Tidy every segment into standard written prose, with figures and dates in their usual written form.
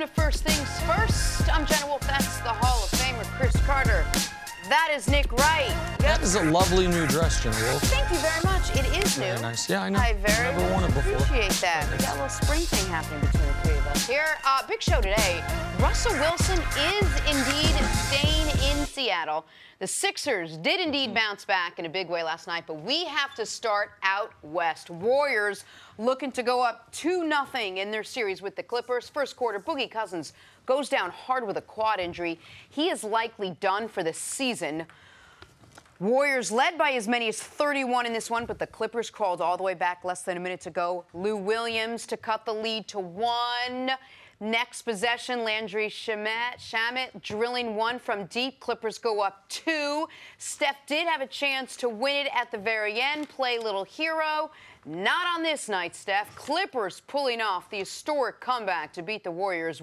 to First Things First. I'm Jenna Wolf. That's the Hall of Famer, Chris Carter. That is Nick Wright. Yep. That is a lovely new dress, Jenna Wolf. Thank you very much. It is new. Very nice. Yeah, I know. I very never worn it before. appreciate that. We got a little spring thing happening between the three of us here. Big show today. Russell Wilson is indeed staying in Seattle. The Sixers did indeed bounce back in a big way last night, but we have to start out west. Warriors looking to go up 2-0 in their series with the Clippers. First quarter, Boogie Cousins goes down hard with a quad injury. He is likely done for the season. Warriors led by as many as 31 in this one, but the Clippers crawled all the way back less than a minute to go. Lou Williams to cut the lead to 1. Next possession, Landry Shamet drilling one from deep. Clippers go up 2. Steph did have a chance to win it at the very end. Play little hero. Not on this night, Steph. Clippers pulling off the historic comeback to beat the Warriors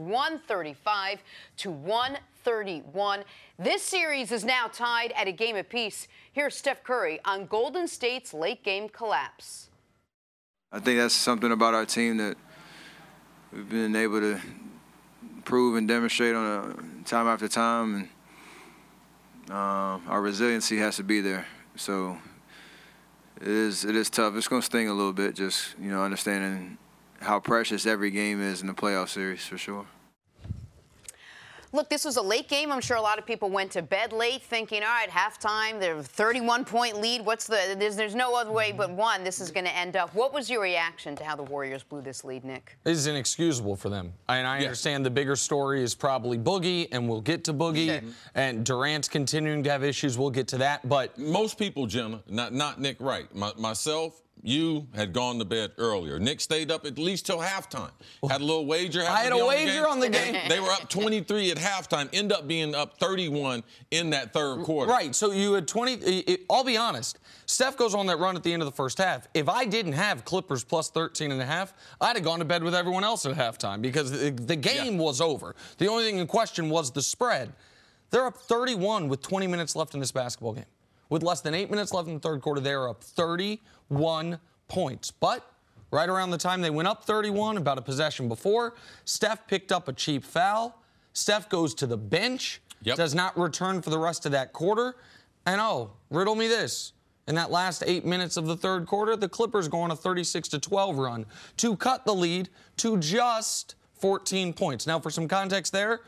135-131. This series is now tied at a game apiece. Here's Steph Curry on Golden State's late game collapse. I think that's something about our team that we've been able to prove and demonstrate on time after time, and our resiliency has to be there. So it is tough. It's going to sting a little bit, just understanding how precious every game is in the playoff series, for sure. Look, this was a late game. I'm sure a lot of people went to bed late thinking, all right, halftime, there's a 31-point lead. There's no other way but one this is going to end up. What was your reaction to how the Warriors blew this lead, Nick? This is inexcusable for them. And I understand the bigger story is probably Boogie, and we'll get to Boogie. Sure. And Durant's continuing to have issues. We'll get to that. But most people, Jenna, not Nick Wright, myself, you had gone to bed earlier. Nick stayed up at least till halftime. Had a little wager. I had a wager on the game. They were up 23 at halftime, end up being up 31 in that third quarter. Right, so you had 20. I'll be honest. Steph goes on that run at the end of the first half. If I didn't have Clippers plus 13.5, I'd have gone to bed with everyone else at halftime because the game was over. The only thing in question was the spread. They're up 31 with 20 minutes left in this basketball game. With less than 8 minutes left in the third quarter, they are up 31 points. But right around the time they went up 31, about a possession before, Steph picked up a cheap foul. Steph goes to the bench, does not return for the rest of that quarter. And riddle me this. In that last 8 minutes of the third quarter, the Clippers go on a 36-12 run to cut the lead to just 14 points. Now, for some context there,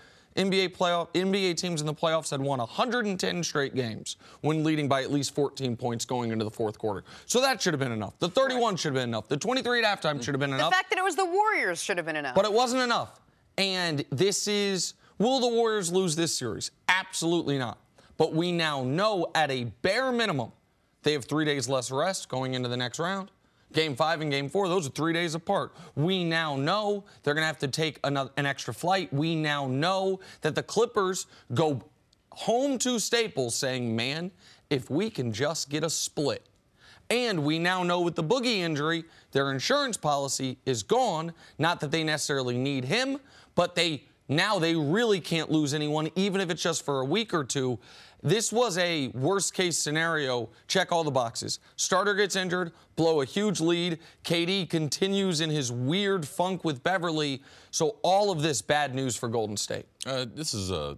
NBA teams in the playoffs had won 110 straight games when leading by at least 14 points going into the fourth quarter. So that should have been enough. The 31 should have been enough. The 23 at halftime should have been enough. The fact that it was the Warriors should have been enough. But it wasn't enough. And will the Warriors lose this series? Absolutely not. But we now know at a bare minimum they have 3 days less rest going into the next round. Game 5 and Game 4, those are 3 days apart. We now know they're going to have to take an extra flight. We now know that the Clippers go home to Staples saying, man, if we can just get a split. And we now know with the Boogie injury, their insurance policy is gone. Not that they necessarily need him, but they really can't lose anyone, even if it's just for a week or two. This was a worst-case scenario. Check all the boxes. Starter gets injured, blow a huge lead. KD continues in his weird funk with Beverly. So all of this bad news for Golden State. This is a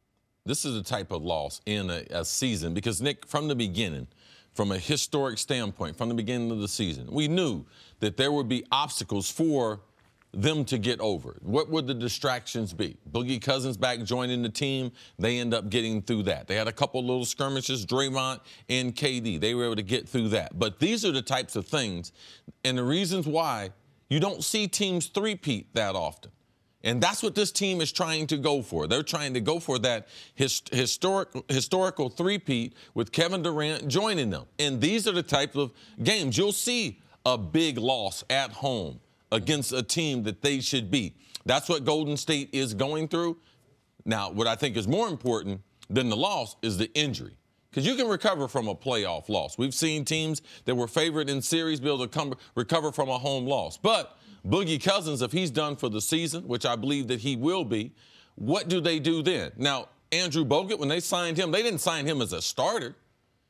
type of loss in a season because, Nick, from the beginning, from a historic standpoint, from the beginning of the season, we knew that there would be obstacles for them to get over. What would the distractions be? Boogie Cousins back joining the team. They end up getting through that. They had a couple little skirmishes, Draymond and KD. They were able to get through that. But these are the types of things and the reasons why you don't see teams three-peat that often. And that's what this team is trying to go for. They're trying to go for that historical three-peat with Kevin Durant joining them. And these are the types of games. You'll see a big loss at home against a team that they should beat. That's what Golden State is going through. Now, what I think is more important than the loss is the injury. Because you can recover from a playoff loss. We've seen teams that were favored in series be able to recover from a home loss. But Boogie Cousins, if he's done for the season, which I believe that he will be, what do they do then? Now, Andrew Bogut, when they signed him, they didn't sign him as a starter.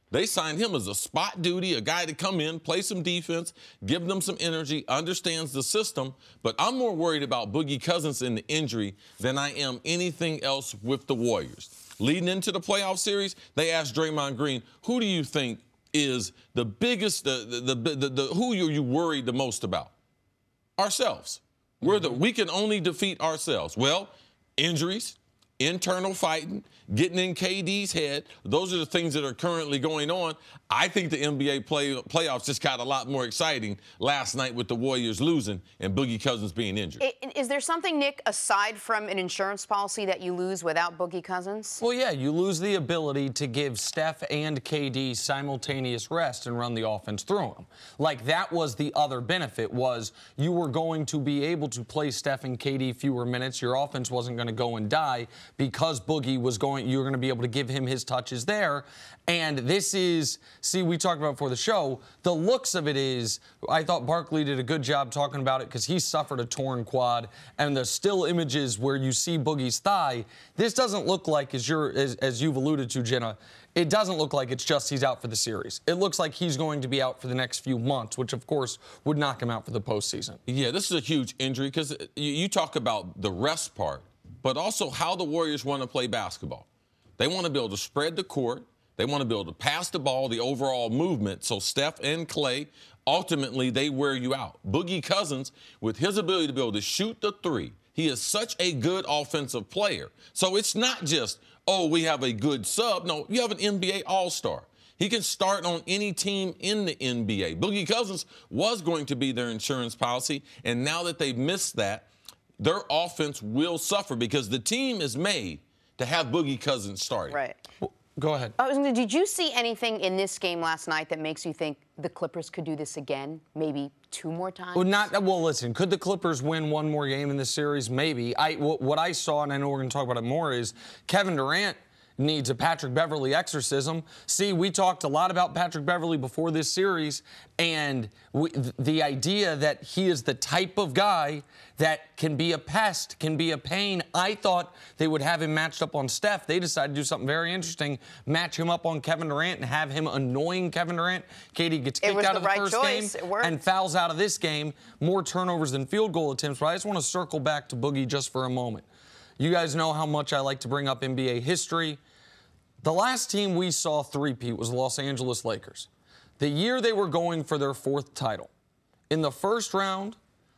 They signed him as a spot duty, a guy to come in, play some defense, give them some energy, understands the system. But I'm more worried about Boogie Cousins and the injury than I am anything else with the Warriors. Leading into the playoff series, they asked Draymond Green, who do you think is the biggest, who are you worried the most about? Ourselves. We can only defeat ourselves. Well, injuries, internal fighting, getting in KD's head. Those are the things that are currently going on. I think the NBA playoffs just got a lot more exciting last night with the Warriors losing and Boogie Cousins being injured. Is there something, Nick, aside from an insurance policy that you lose without Boogie Cousins? Well, yeah, you lose the ability to give Steph and KD simultaneous rest and run the offense through them. Like, that was the other benefit, was you were going to be able to play Steph and KD fewer minutes. Your offense wasn't going to go and die because Boogie was going, you were going to be able to give him his touches there. And this is, see, we talked about before the show, the looks of it is, I thought Barkley did a good job talking about it because he suffered a torn quad, and the still images where you see Boogie's thigh, this doesn't look like, as you've alluded to, Jenna, it doesn't look like it's just he's out for the series. It looks like he's going to be out for the next few months, which, of course, would knock him out for the postseason. Yeah, this is a huge injury because you talk about the rest part, but also how the Warriors want to play basketball. They want to be able to spread the court. They want to be able to pass the ball, the overall movement. So Steph and Klay, ultimately, they wear you out. Boogie Cousins, with his ability to be able to shoot the three, he is such a good offensive player. So it's not just, oh, we have a good sub. No, you have an NBA All-Star. He can start on any team in the NBA. Boogie Cousins was going to be their insurance policy, and now that they've missed that, their offense will suffer because the team is made to have Boogie Cousins starting. Right. Well, go ahead. Did you see anything in this game last night that makes you think the Clippers could do this again, maybe 2 more times? Well, listen, could the Clippers win 1 more game in this series? Maybe. What I saw, and I know we're going to talk about it more, is Kevin Durant needs a Patrick Beverley exorcism. See, we talked a lot about Patrick Beverley before this series, and the idea that he is the type of guy that can be a pest, can be a pain. I thought they would have him matched up on Steph. They decided to do something very interesting, match him up on Kevin Durant and have him annoying Kevin Durant. KD gets kicked out of the first game and fouls out of this game. More turnovers than field goal attempts. But I just want to circle back to Boogie just for a moment. You guys know how much I like to bring up NBA history. The last team we saw three-peat was the Los Angeles Lakers. The year they were going for their 4th title. In the first round,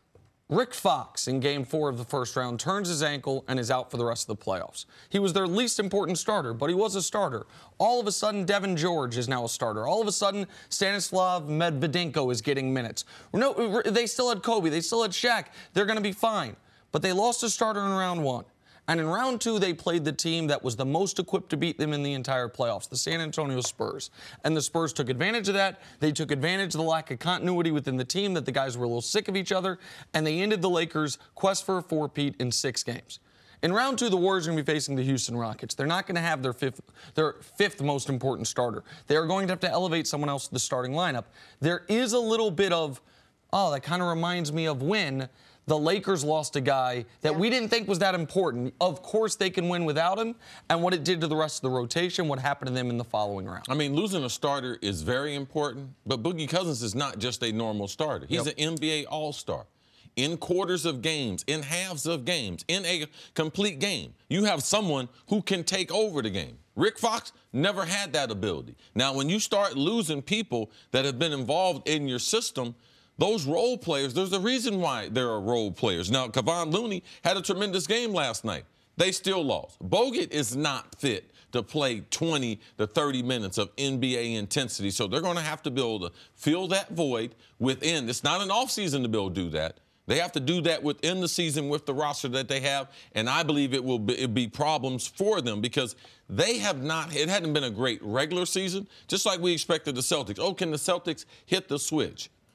Rick Fox, in Game 4 of the first round, turns his ankle and is out for the rest of the playoffs. He was their least important starter, but he was a starter. All of a sudden, Devin George is now a starter. All of a sudden, Stanislav Medvedenko is getting minutes. No, they still had Kobe. They still had Shaq. They're going to be fine. But they lost a starter in round 1. And in round 2, they played the team that was the most equipped to beat them in the entire playoffs, the San Antonio Spurs. And the Spurs took advantage of that. They took advantage of the lack of continuity within the team, that the guys were a little sick of each other. And they ended the Lakers' quest for a 4-peat in 6 games. In round 2, the Warriors are going to be facing the Houston Rockets. They're not going to have their fifth most important starter. They are going to have to elevate someone else to the starting lineup. There is a little bit of, oh, that kind of reminds me of when the Lakers lost a guy that we didn't think was that important. Of course, they can win without him, and what it did to the rest of the rotation, what happened to them in the following round. I mean, losing a starter is very important, but Boogie Cousins is not just a normal starter. He's an NBA All-Star. In quarters of games, in halves of games, in a complete game, you have someone who can take over the game. Rick Fox never had that ability. Now, when you start losing people that have been involved in your system, those role players, there's a reason why there are role players. Now, Kevon Looney had a tremendous game last night. They still lost. Bogut is not fit to play 20 to 30 minutes of NBA intensity, so they're going to have to be able to fill that void within. It's not an offseason to be able to do that. They have to do that within the season with the roster that they have, and I believe it'll be problems for them because they have not, it hadn't been a great regular season, just like we expected the Celtics. Oh, can the Celtics hit the switch?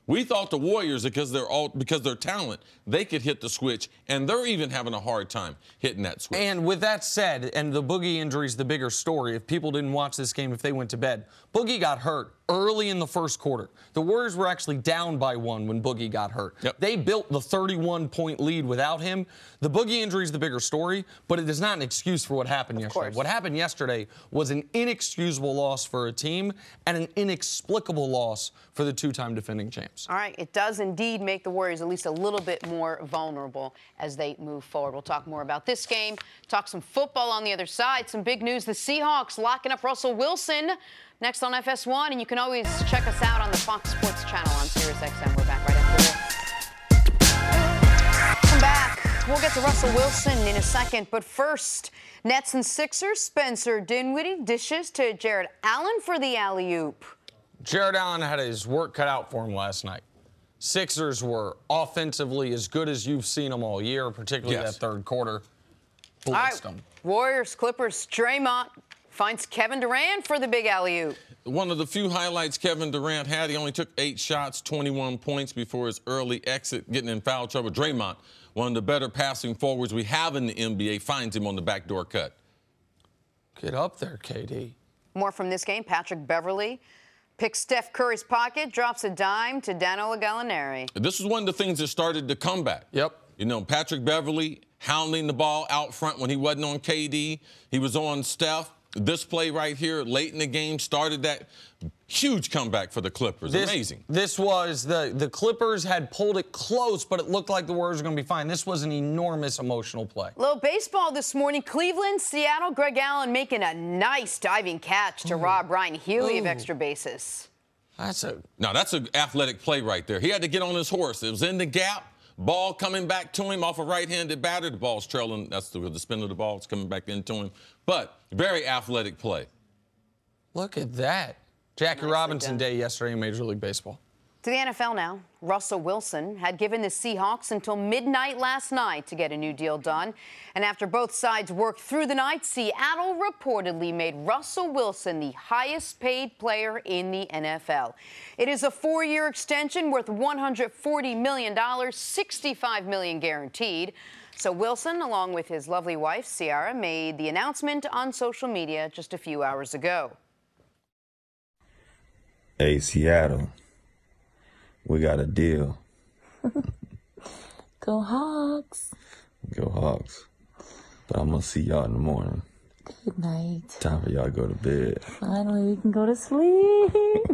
We thought the Warriors, because they're talent, they could hit the switch, and they're even having a hard time hitting that switch. And with that said, and the Boogie injury is the bigger story. If people didn't watch this game, if they went to bed, Boogie got hurt early in the first quarter. The Warriors were actually down by 1 when Boogie got hurt. Yep. They built the 31-point lead without him. The Boogie injury is the bigger story, but it is not an excuse for what happened yesterday. Course. What happened yesterday was an inexcusable loss for a team and an inexplicable loss for the two-time defending champs. All right, it does indeed make the Warriors at least a little bit more vulnerable as they move forward. We'll talk more about this game, talk some football on the other side, some big news. The Seahawks locking up Russell Wilson next on FS1, and you can always check us out on the Fox Sports channel on SiriusXM. We're back right after this. Come back. We'll get to Russell Wilson in a second, but first, Nets and Sixers, Spencer Dinwiddie dishes to Jared Allen for the alley-oop. Jared Allen had his work cut out for him last night. Sixers were offensively as good as you've seen them all year, particularly that third quarter. All right, Blitzed them. Warriors, Clippers, Draymond finds Kevin Durant for the big alley-oop. One of the few highlights Kevin Durant had, he only took 8 shots, 21 points before his early exit, getting in foul trouble. Draymond, one of the better passing forwards we have in the NBA, finds him on the backdoor cut. Get up there, KD. More from this game. Patrick Beverley picks Steph Curry's pocket, drops a dime to Danilo Gallinari. This is one of the things that started the comeback. Yep. You know, Patrick Beverley hounding the ball out front when he wasn't on KD. He was on Steph. This play right here, late in the game, started that huge comeback for the Clippers. Amazing. This was the Clippers had pulled it close, but it looked like the Warriors were going to be fine. This was an enormous emotional play. Little baseball this morning. Cleveland, Seattle, Greg Allen making a nice diving catch to rob Ryan Healy of extra bases. That's an athletic play right there. He had to get on his horse. It was in the gap. Ball coming back to him off a right-handed batter. The ball's trailing. That's the spin of the ball. It's coming back into him. But very athletic play. Look at that. Jackie Robinson Day yesterday in Major League Baseball. To the NFL now. Russell Wilson had given the Seahawks until midnight last night to get a new deal done. And after both sides worked through the night, Seattle reportedly made Russell Wilson the highest paid player in the NFL. It is a 4-year extension worth $140 million, $65 million guaranteed. So Wilson, along with his lovely wife, Ciara, made the announcement on social media just a few hours ago. Hey, Seattle. We got a deal. Go Hawks. Go Hawks. But I'm going to see y'all in the morning. Good night. Time for y'all to go to bed. Finally, we can go to sleep.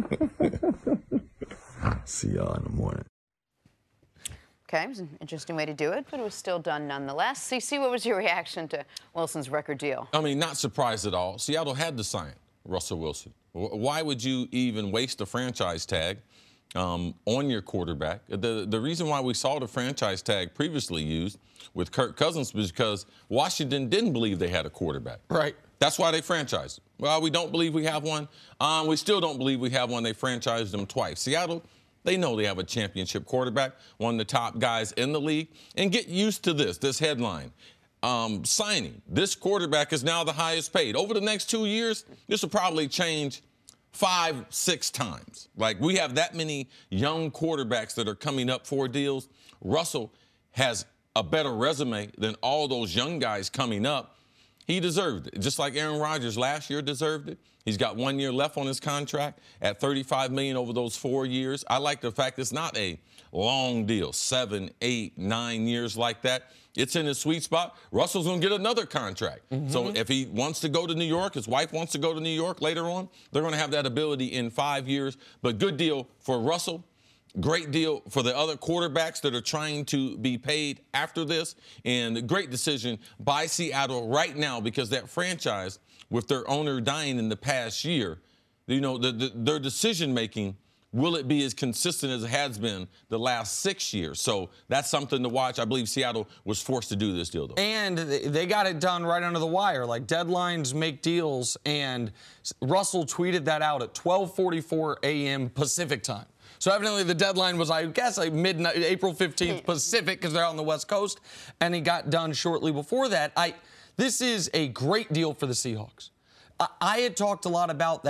See y'all in the morning. Okay, it was an interesting way to do it, but it was still done nonetheless. CC, what was your reaction to Wilson's record deal? I mean, not surprised at all. Seattle had to sign Russell Wilson. Why would you even waste a franchise tag on your quarterback? The reason why we saw the franchise tag previously used with Kirk Cousins was because Washington didn't believe they had a quarterback. Right. That's why they franchised. Well, we don't believe we have one. We still don't believe we have one. They franchised them twice. Seattle, they know they have a championship quarterback, one of the top guys in the league. And get used to this headline. Signing. This quarterback is now the highest paid. Over the next 2 years, this will probably change 5-6 times. Like, we have that many young quarterbacks that are coming up for deals. Russell has a better resume than all those young guys coming up. He deserved it. Just like Aaron Rodgers last year deserved it. He's got 1 year left on his contract at $35 million over those 4 years. I like the fact it's not a long deal, 7, 8, 9 years like that. It's in his sweet spot. Russell's going to get another contract. So if he wants to go to New York, his wife wants to go to New York later on, they're going to have that ability in 5 years. But good deal for Russell. Great deal for the other quarterbacks that are trying to be paid after this. And great decision by Seattle right now, because that franchise, with their owner dying in the past year, you know, their decision-making, will it be as consistent as it has been the last 6 years? So that's something to watch. I believe Seattle was forced to do this deal, though. And they got it done right under the wire. Like, deadlines make deals, and Russell tweeted that out at 12:44 a.m. Pacific time. So evidently the deadline was, I guess, like midnight, April 15th Pacific, because they're on the West Coast, and he got done shortly before that. This is a great deal for the Seahawks. I had talked a lot about that.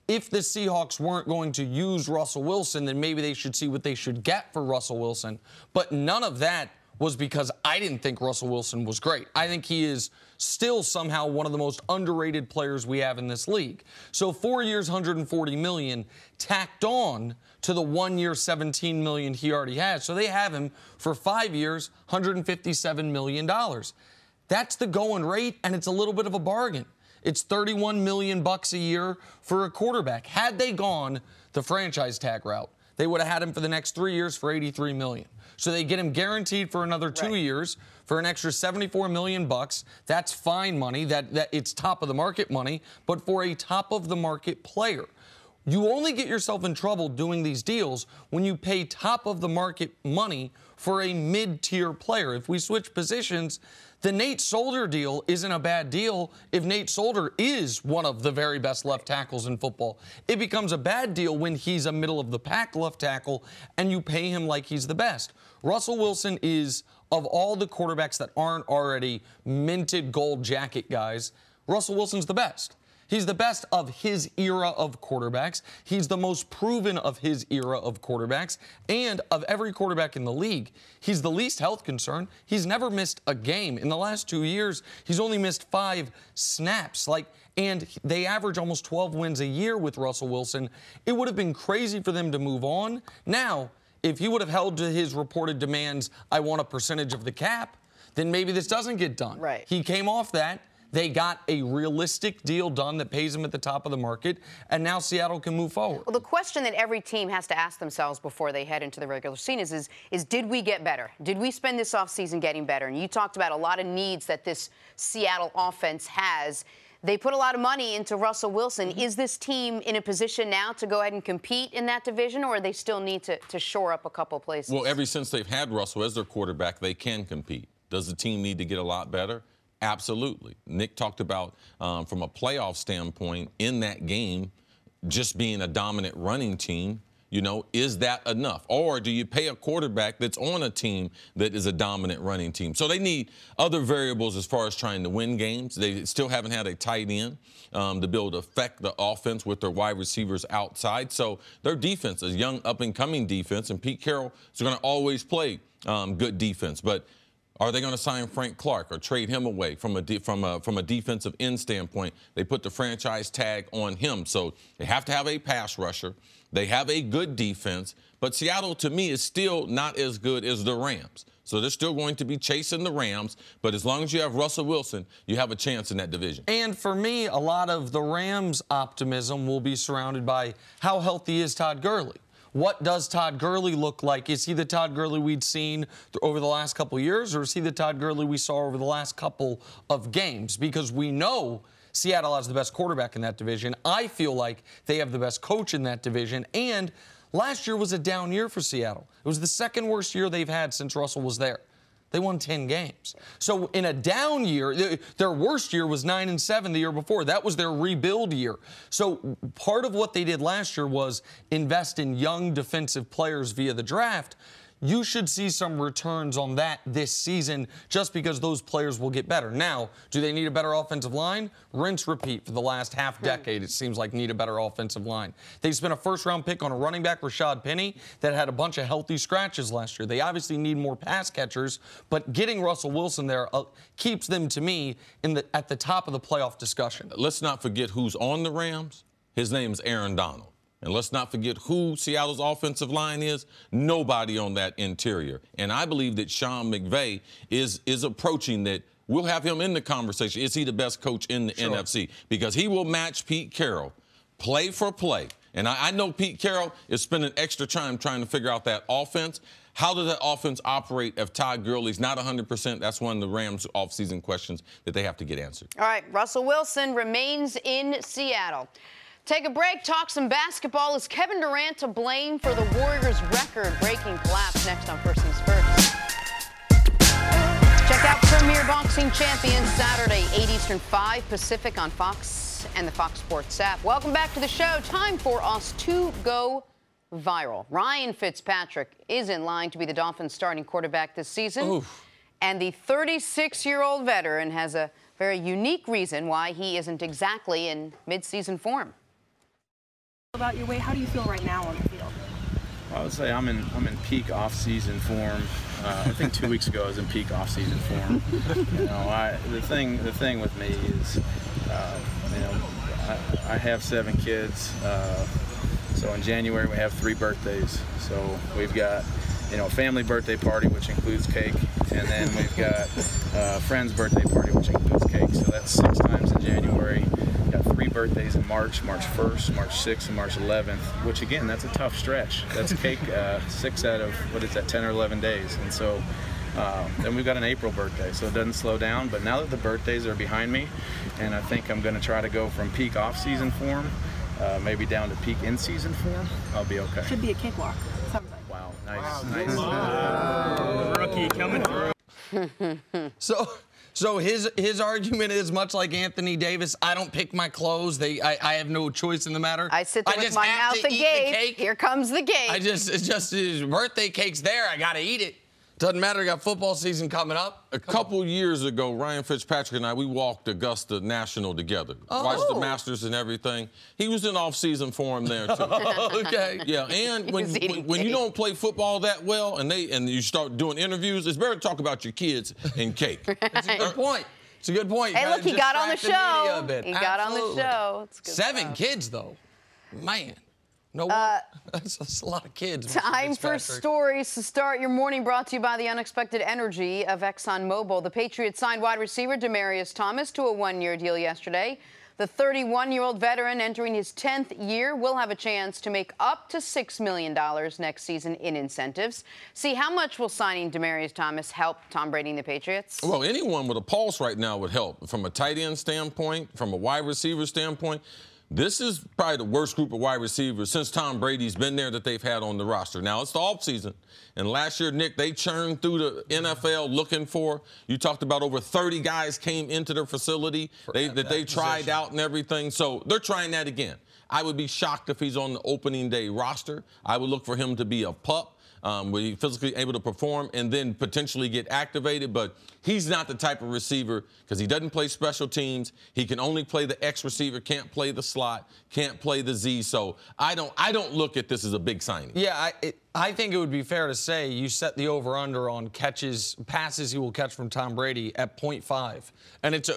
if the Seahawks weren't going to use Russell Wilson, then maybe they should see what they should get for Russell Wilson. But none of that was because I didn't think Russell Wilson was great. I think he is still somehow one of the most underrated players we have in this league. So 4 years, $140 million tacked on to the 1 year, $17 million he already has. So they have him for 5 years, $157 million. That's the going rate, and it's a little bit of a bargain. It's $31 million a year for a quarterback. Had they gone the franchise tag route, they would have had him for the next 3 years for $83 million. So they get him guaranteed for another 2 years for an extra $74 million. That's fine money. That it's top of the market money, but for a top of the market player. You only get yourself in trouble doing these deals when you pay top of the market money for a mid-tier player. If we switch positions, the Nate Solder deal isn't a bad deal if Nate Solder is one of the very best left tackles in football. It becomes a bad deal when he's a middle-of-the-pack left tackle and you pay him like he's the best. Russell Wilson is, of all the quarterbacks that aren't already minted gold jacket guys, Russell Wilson's the best. He's the best of his era of quarterbacks. He's the most proven of his era of quarterbacks. And of every quarterback in the league, he's the least health concern. He's never missed a game. In the last 2 years, he's only missed 5 snaps. And they average almost 12 wins a year with Russell Wilson. It would have been crazy for them to move on. Now, if he would have held to his reported demands, I want a percentage of the cap, then maybe this doesn't get done. Right. He came off that. They got a realistic deal done that pays him at the top of the market, and now Seattle can move forward. Well, the question that every team has to ask themselves before they head into the regular season is did we get better? Did we spend this offseason getting better? And you talked about a lot of needs that this Seattle offense has. They put a lot of money into Russell Wilson. Is this team in a position now to go ahead and compete in that division, or they still need to shore up a couple places? Well, ever since they've had Russell as their quarterback, they can compete. Does the team need to get a lot better? Absolutely. Nick talked about, from a playoff standpoint, in that game, just being a dominant running team. You know, is that enough? Or do you pay a quarterback that's on a team that is a dominant running team? So they need other variables as far as trying to win games. They still haven't had a tight end to be able to affect the offense with their wide receivers outside. So their defense is young, up-and-coming defense, and Pete Carroll is going to always play good defense. But are they going to sign Frank Clark or trade him away from a defensive end standpoint? They put the franchise tag on him. So they have to have a pass rusher. They have a good defense. But Seattle, to me, is still not as good as the Rams. So they're still going to be chasing the Rams. But as long as you have Russell Wilson, you have a chance in that division. And for me, a lot of the Rams' optimism will be surrounded by how healthy is Todd Gurley. What does Todd Gurley look like? Is he the Todd Gurley we'd seen over the last couple of years, or is he the Todd Gurley we saw over the last couple of games? Because we know Seattle has the best quarterback in that division. I feel like they have the best coach in that division. And last year was a down year for Seattle. It was the second worst year they've had since Russell was there. They won 10 games. So in a down year, their worst year was 9-7 the year before. That was their rebuild year. So part of what they did last year was invest in young defensive players via the draft. You should see some returns on that this season just because those players will get better. Now, do they need a better offensive line? Rinse, repeat for the last half decade, it seems like need a better offensive line. They spent a first-round pick on a running back, Rashad Penny, that had a bunch of healthy scratches last year. They obviously need more pass catchers, but getting Russell Wilson there keeps them, to me, at the top of the playoff discussion. Let's not forget who's on the Rams. His name is Aaron Donald. And let's not forget who Seattle's offensive line is. Nobody on that interior. And I believe that Sean McVay is approaching that. We'll have him in the conversation. Is he the best coach in the NFC? Because he will match Pete Carroll play for play. And I know Pete Carroll is spending extra time trying to figure out that offense. How does that offense operate if Todd Gurley's not 100%? That's one of the Rams' offseason questions that they have to get answered. All right, Russell Wilson remains in Seattle. Take a break, talk some basketball. Is Kevin Durant to blame for the Warriors' record-breaking collapse? Next on First Things First. Check out Premier Boxing Champions Saturday, 8 Eastern, 5 Pacific on Fox and the Fox Sports app. Welcome back to the show. Time for us to go viral. Ryan Fitzpatrick is in line to be the Dolphins' starting quarterback this season. Oof. And the 36-year-old veteran has a very unique reason why he isn't exactly in mid-season form. About your weight, how do you feel right now on the field? I would say I'm in peak off-season form. I think 2 weeks ago I was in peak off-season form. The thing with me is, I have 7 kids. So in January we have 3 birthdays. So we've got, a family birthday party, which includes cake, and then we've got a friend's birthday party, which includes cake. So that's 6 times in January. Got 3 birthdays in March 1st, March 6th, and March 11th, which again, that's a tough stretch. That's cake 6 out of, 10 or 11 days. And so then we've got an April birthday, so it doesn't slow down. But now that the birthdays are behind me, and I think I'm going to try to go from peak off-season form, maybe down to peak in-season form, I'll be okay. Should be a cakewalk. Wow, nice. Rookie coming through. So his argument is much like Anthony Davis. I don't pick my clothes. I have no choice in the matter. I sit there with my mouth agape. Here comes the gape. It's just his birthday cake's there. I gotta eat it. Doesn't matter. I got football season coming up. A couple years ago, Ryan Fitzpatrick and I, we walked Augusta National together. Watched the Masters and everything. He was in off-season form there, too. Okay. Yeah, and when you don't play football that well and you start doing interviews, it's better to talk about your kids and cake. That's a good point. It's a good point. Hey, look, he got on the show. He got on the show. It's good 7 stuff. kids, though. Man. No, that's a lot of kids. Time for stories to start your morning, brought to you by the unexpected energy of ExxonMobil. The Patriots signed wide receiver Demaryius Thomas to a 1-year deal yesterday. The 31-year-old veteran entering his 10th year will have a chance to make up to $6 million next season in incentives. See, how much will signing Demaryius Thomas help Tom Brady and the Patriots? Well, anyone with a pulse right now would help. From a tight end standpoint, from a wide receiver standpoint, this is probably the worst group of wide receivers since Tom Brady's been there that they've had on the roster. Now, it's the offseason. And last year, Nick, they churned through the NFL looking for, you talked about over 30 guys came into their facility that they tried out and everything. So they're trying that again. I would be shocked if he's on the opening day roster. I would look for him to be a pup. Where he's physically able to perform and then potentially get activated. But he's not the type of receiver because he doesn't play special teams. He can only play the X receiver, can't play the slot, can't play the Z. So I don't look at this as a big signing. Yeah, I think it would be fair to say you set the over-under on passes he will catch from Tom Brady at 0.5. And it's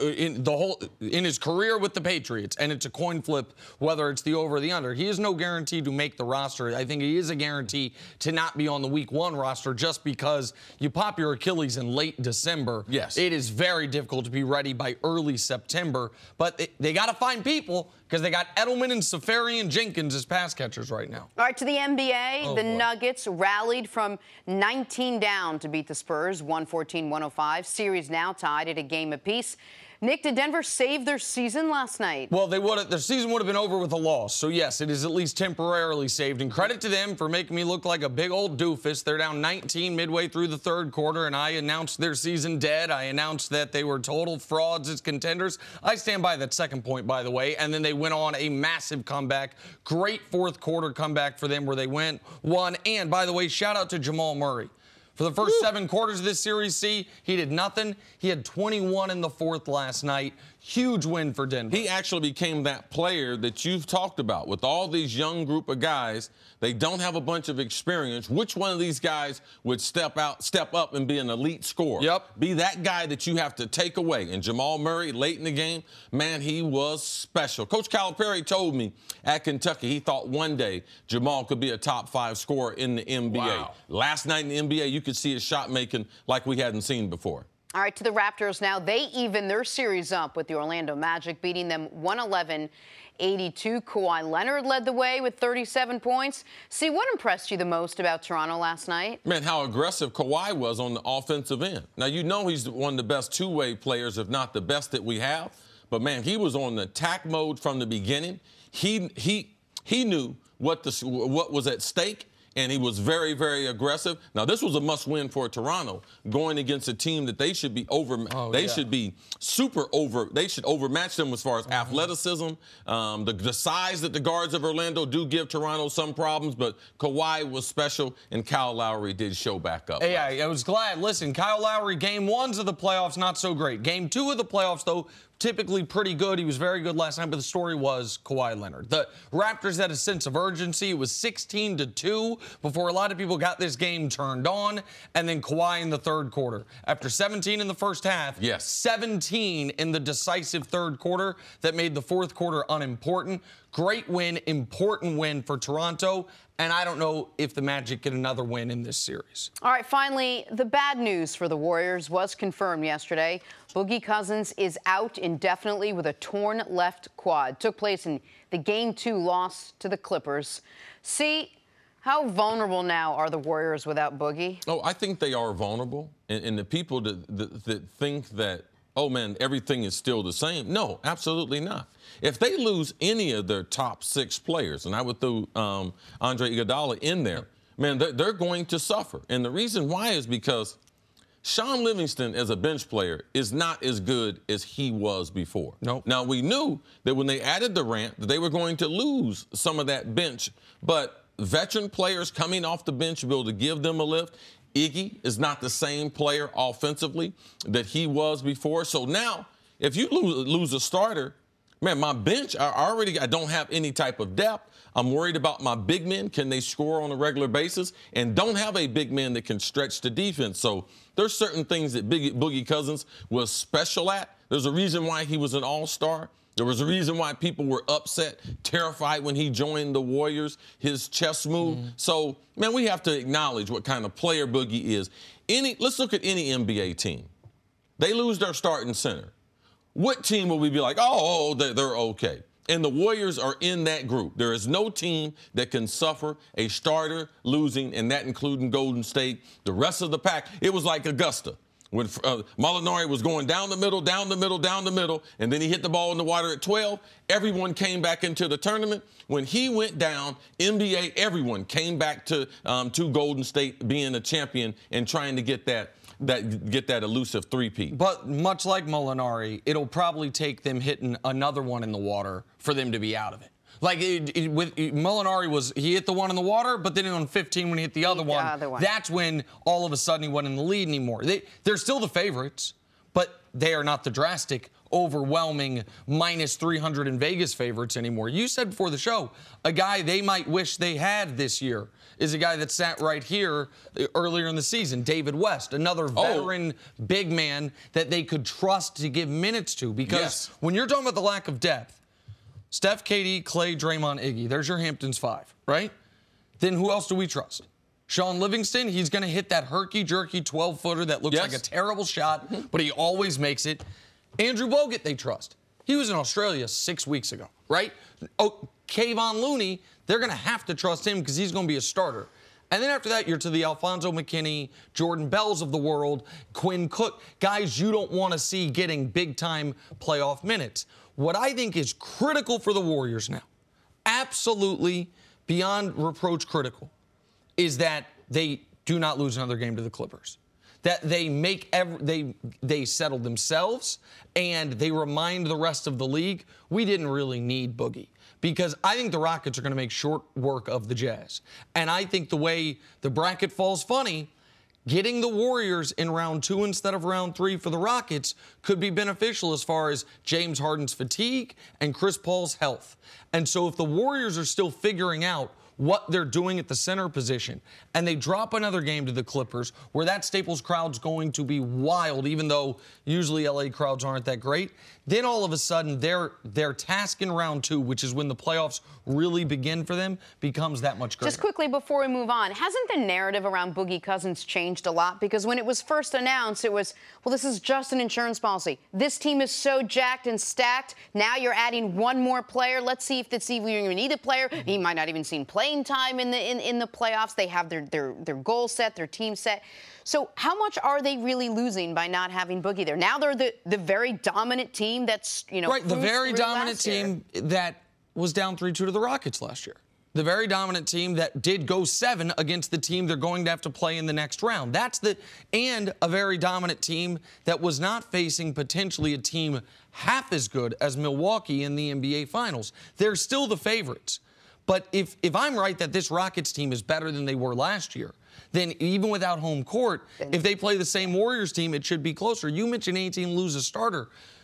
in his career with the Patriots, and it's a coin flip whether it's the over or the under. He is no guarantee to make the roster. I think he is a guarantee to not be on the Week 1 roster just because you pop your Achilles in late December. Yes. It is very difficult to be ready by early September. But they got to find people because they got Edelman and Safarian Jenkins as pass catchers right now. All right, to the NBA, the Nuggets rallied from 19 down to beat the Spurs, 114-105. Series now tied at a game apiece. Nick, did Denver save their season last night? Well, their season would have been over with a loss. So, yes, it is at least temporarily saved. And credit to them for making me look like a big old doofus. They're down 19 midway through the third quarter, and I announced their season dead. I announced that they were total frauds as contenders. I stand by that second point, by the way. And then they went on a massive comeback. Great fourth quarter comeback for them where they won. And, by the way, shout out to Jamal Murray. For the first 7 quarters of this Series C, he did nothing. He had 21 in the fourth last night. Huge win for Denver. He actually became that player that you've talked about. With all these young group of guys, they don't have a bunch of experience. Which one of these guys would step up and be an elite scorer? Yep. Be that guy that you have to take away. And Jamal Murray, late in the game, man, he was special. Coach Calipari told me at Kentucky he thought one day Jamal could be a top 5 scorer in the NBA. Wow. Last night in the NBA, you could see his shot making like we hadn't seen before. All right, to the Raptors now. They even their series up with the Orlando Magic, beating them 111-82. Kawhi Leonard led the way with 37 points. See, what impressed you the most about Toronto last night? Man, how aggressive Kawhi was on the offensive end. Now, you know he's one of the best two-way players, if not the best that we have. But, man, he was on the attack mode from the beginning. He knew what was at stake. And he was very, very aggressive. Now, this was a must-win for Toronto, going against a team that they should be should be super over. They should overmatch them as far as athleticism. The size that the guards of Orlando do give Toronto some problems, but Kawhi was special, and Kyle Lowry did show back up. Hey, I was glad. Listen, Kyle Lowry, game 1s of the playoffs, not so great. Game 2 of the playoffs, though, typically pretty good. He was very good last night, but the story was Kawhi Leonard. The Raptors had a sense of urgency. It was 16-2 before a lot of people got this game turned on, and then Kawhi in the third quarter. After 17 in the first half, 17 in the decisive third quarter that made the fourth quarter unimportant. Great win, important win for Toronto, and I don't know if the Magic get another win in this series. All right, finally, the bad news for the Warriors was confirmed yesterday. Boogie Cousins is out indefinitely with a torn left quad. Took place in the Game 2 loss to the Clippers. See, how vulnerable now are the Warriors without Boogie? Oh, I think they are vulnerable. And the people that think that, oh, man, everything is still the same. No, absolutely not. If they lose any of their top 6 players, and I would throw Andre Iguodala in there, man, they're going to suffer. And the reason why is because Sean Livingston, as a bench player, is not as good as he was before. Nope. Now, we knew that when they added Durant, that they were going to lose some of that bench. But veteran players coming off the bench will be able to give them a lift. Iggy is not the same player offensively that he was before. So now, if you lose a starter, man, my bench, I don't have any type of depth. I'm worried about my big men. Can they score on a regular basis? And don't have a big man that can stretch the defense. So there's certain things that Boogie Cousins was special at. There's a reason why he was an all-star. There was a reason why people were upset, terrified when he joined the Warriors, his chess move. So, man, we have to acknowledge what kind of player Boogie is. Let's look at any NBA team. They lose their starting center. What team will we be like, oh, they're okay? And the Warriors are in that group. There is no team that can suffer a starter losing, and that including Golden State. The rest of the pack, it was like Augusta. When Molinari was going down the middle, and then he hit the ball in the water at 12, everyone came back into the tournament. When he went down, NBA, everyone came back to Golden State being a champion and trying to get that elusive three-peat. But much like Molinari, it'll probably take them hitting another one in the water for them to be out of it. Like with Molinari he hit the one in the water, but then on 15 when he hit the other one, that's when all of a sudden he wasn't in the lead anymore. They're still the favorites, but they are not the drastic, overwhelming minus 300 in Vegas favorites anymore. You said before the show, a guy they might wish they had this year is a guy that sat right here earlier in the season, David West, another veteran big man that they could trust to give minutes to. Because when you're talking about the lack of depth, Steph, KD, Clay, Draymond, Iggy, there's your Hamptons 5, right? Then who else do we trust? Sean Livingston, he's going to hit that herky-jerky 12-footer that looks like a terrible shot, but he always makes it. Andrew Bogut, they trust. He was in Australia 6 weeks ago, right? Oh, Kayvon Looney, they're going to have to trust him because he's going to be a starter. And then after that, you're to the Alfonso McKinney, Jordan Bells of the world, Quinn Cook, guys you don't want to see getting big-time playoff minutes. What I think is critical for the Warriors now, absolutely beyond reproach critical, is that they do not lose another game to the Clippers. That they they settle themselves and they remind the rest of the league we didn't really need Boogie. Because I think the Rockets are going to make short work of the Jazz. And I think the way the bracket falls funny, getting the Warriors in round 2 instead of round 3 for the Rockets could be beneficial as far as James Harden's fatigue and Chris Paul's health. And so if the Warriors are still figuring out what they're doing at the center position, and they drop another game to the Clippers where that Staples crowd's going to be wild, even though usually LA crowds aren't that great, then all of a sudden their task in round 2, which is when the playoffs really begin for them, becomes that much greater. Just quickly before we move on, hasn't the narrative around Boogie Cousins changed a lot? Because when it was first announced, it was, well, this is just an insurance policy. This team is so jacked and stacked. Now you're adding one more player. Let's see if you even need a player. He might not even seen playing time in the playoffs. They have their goal set, their team set. So how much are they really losing by not having Boogie there? Now they're the very dominant team that's, right, the very dominant team that was down 3-2 to the Rockets last year. The very dominant team that did go 7 against the team they're going to have to play in the next round. And a very dominant team that was not facing potentially a team half as good as Milwaukee in the NBA Finals. They're still the favorites. But if I'm right that this Rockets team is better than they were last year, then even without home court, if they play the same Warriors team, it should be closer. You mentioned 18 lose a starter.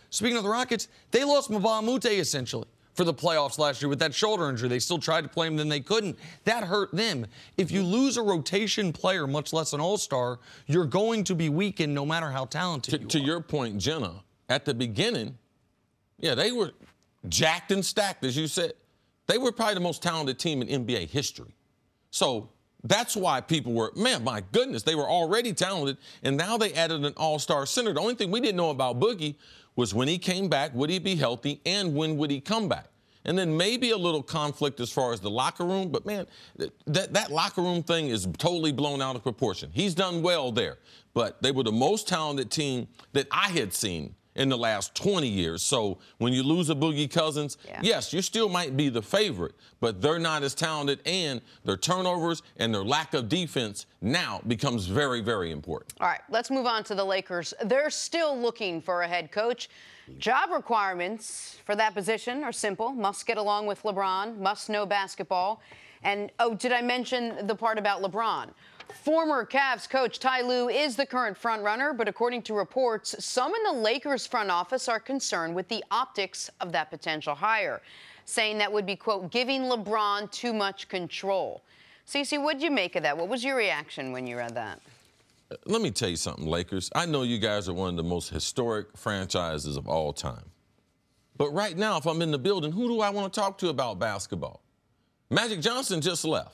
Speaking of the Rockets, they lost Mbah a Moute essentially for the playoffs last year with that shoulder injury. They still tried to play him, then they couldn't. That hurt them. If you lose a rotation player, much less an all-star, you're going to be weakened no matter how talented you are. To your point, Jenna, at the beginning, yeah, they were jacked and stacked, as you said. They were probably the most talented team in NBA history. So that's why people were, man, my goodness, they were already talented, and now they added an all-star center. The only thing we didn't know about Boogie was when he came back, would he be healthy, and when would he come back? And then maybe a little conflict as far as the locker room, but, man, that locker room thing is totally blown out of proportion. He's done well there, but they were the most talented team that I had seen in the last 20 years. So when you lose a Boogie Cousins, yes, you still might be the favorite, but they're not as talented, and their turnovers and their lack of defense now becomes very, very important. All right, let's move on to the Lakers. They're still looking for a head coach. Job requirements for that position are simple. Must get along with LeBron, must know basketball. And, oh, did I mention the part about LeBron? Former Cavs coach Ty Lue is the current frontrunner, but according to reports, some in the Lakers front office are concerned with the optics of that potential hire, saying that would be, quote, giving LeBron too much control. Cece, what'd you make of that? What was your reaction when you read that? Let me tell you something, Lakers. I know you guys are one of the most historic franchises of all time. But right now, if I'm in the building, who do I want to talk to about basketball? Magic Johnson just left.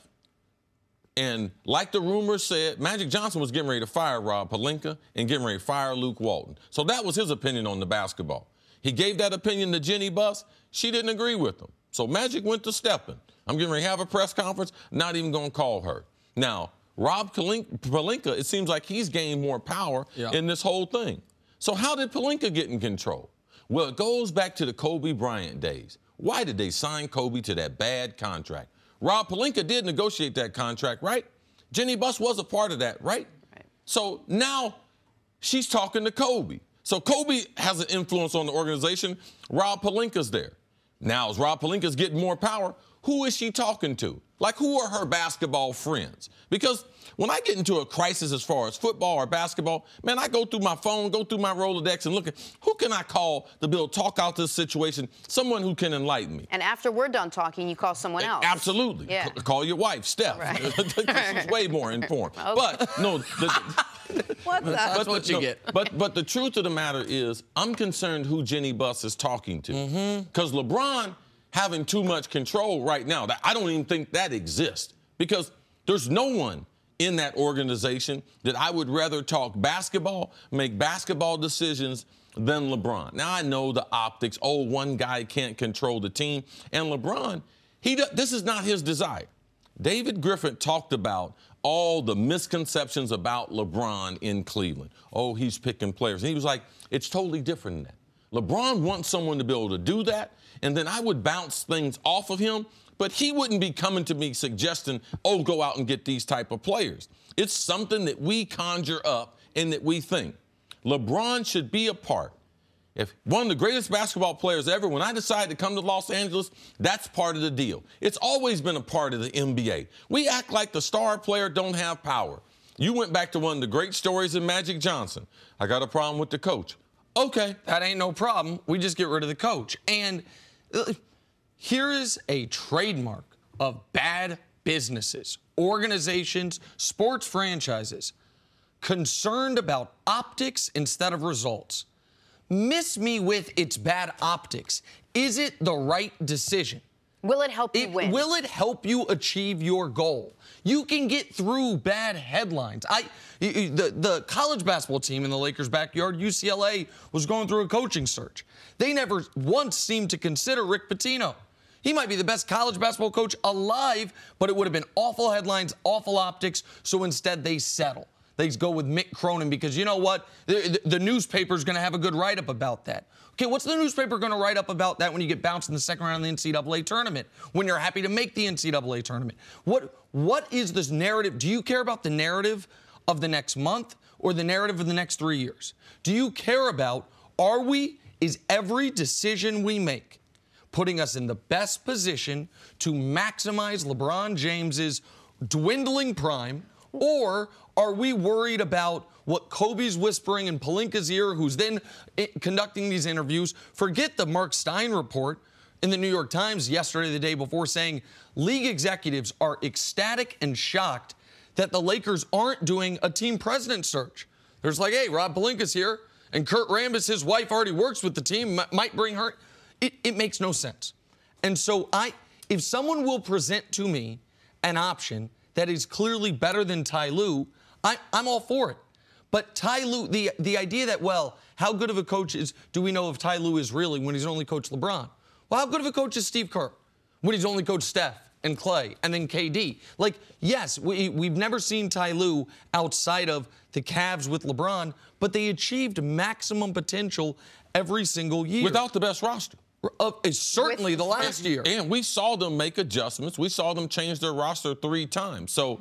And like the rumors said, Magic Johnson was getting ready to fire Rob Pelinka and getting ready to fire Luke Walton. So that was his opinion on the basketball. He gave that opinion to Jenny Buss. She didn't agree with him. So Magic went to Steppen. I'm getting ready to have a press conference, not even going to call her. Now, Rob Pelinka, it seems like he's gained more power in this whole thing. So how did Pelinka get in control? Well, it goes back to the Kobe Bryant days. Why did they sign Kobe to that bad contract? Rob Pelinka did negotiate that contract, right? Jenny Buss was a part of that, right? So now she's talking to Kobe. So Kobe has an influence on the organization. Rob Pelinka's there. Now, as Rob Pelinka's getting more power, who is she talking to? Like, who are her basketball friends? Because when I get into a crisis as far as football or basketball, man, I go through my phone, go through my Rolodex and look at who can I call to be able to talk out this situation, someone who can enlighten me. And after we're done talking, you call someone else. Absolutely. Yeah. Call your wife, Steph. Right. She's way more informed. Okay. But, no. That's what you get. But the truth of the matter is, I'm concerned who Jenny Buss is talking to. Because LeBron having too much control right now, I don't even think that exists. Because there's no one in that organization that I would rather talk basketball, make basketball decisions than LeBron. Now, I know the optics. Oh, one guy can't control the team. And LeBron, this is not his desire. David Griffin talked about all the misconceptions about LeBron in Cleveland. Oh, he's picking players. And he was like, it's totally different than that. LeBron wants someone to be able to do that, and then I would bounce things off of him, but he wouldn't be coming to me suggesting, oh, go out and get these type of players. It's something that we conjure up and that we think. LeBron should be a part. If one of the greatest basketball players ever, when I decided to come to Los Angeles, that's part of the deal. It's always been a part of the NBA. We act like the star player don't have power. You went back to one of the great stories of Magic Johnson. I got a problem with the coach. Okay. That ain't no problem. We just get rid of the coach. And here is a trademark of bad businesses, organizations, sports franchises, concerned about optics instead of results. Miss me with its bad optics. Is it the right decision? Will it help you win? Will it help you achieve your goal? You can get through bad headlines. The college basketball team in the Lakers' backyard, UCLA, was going through a coaching search. They never once seemed to consider Rick Pitino. He might be the best college basketball coach alive, but it would have been awful headlines, awful optics, so instead they settle. They go with Mick Cronin because, you know what, the newspaper's going to have a good write-up about that. Okay, what's the newspaper going to write up about that when you get bounced in the second round of the NCAA tournament, when you're happy to make the NCAA tournament? What is this narrative? Do you care about the narrative of the next month or the narrative of the next 3 years? Do you care about, is every decision we make putting us in the best position to maximize LeBron James's dwindling prime Or are we worried about what Kobe's whispering in Pelinka's ear, who's then conducting these interviews? Forget the Mark Stein report in the New York Times yesterday, the day before, saying league executives are ecstatic and shocked that the Lakers aren't doing a team president search. There's like, hey, Rob Pelinka's here, and Kurt Rambis, his wife, already works with the team, might bring her. It makes no sense. And so if someone will present to me an option that is clearly better than Ty Lue, I'm all for it. But Ty Lue, the idea that, well, how good of a coach do we know if Ty Lue is really when he's only coached LeBron? Well, how good of a coach is Steve Kerr when he's only coached Steph and Clay and then KD? Like, yes, we've never seen Ty Lue outside of the Cavs with LeBron, but they achieved maximum potential every single year. Without the best roster. Certainly the last year. And we saw them make adjustments. We saw them change their roster 3 times. So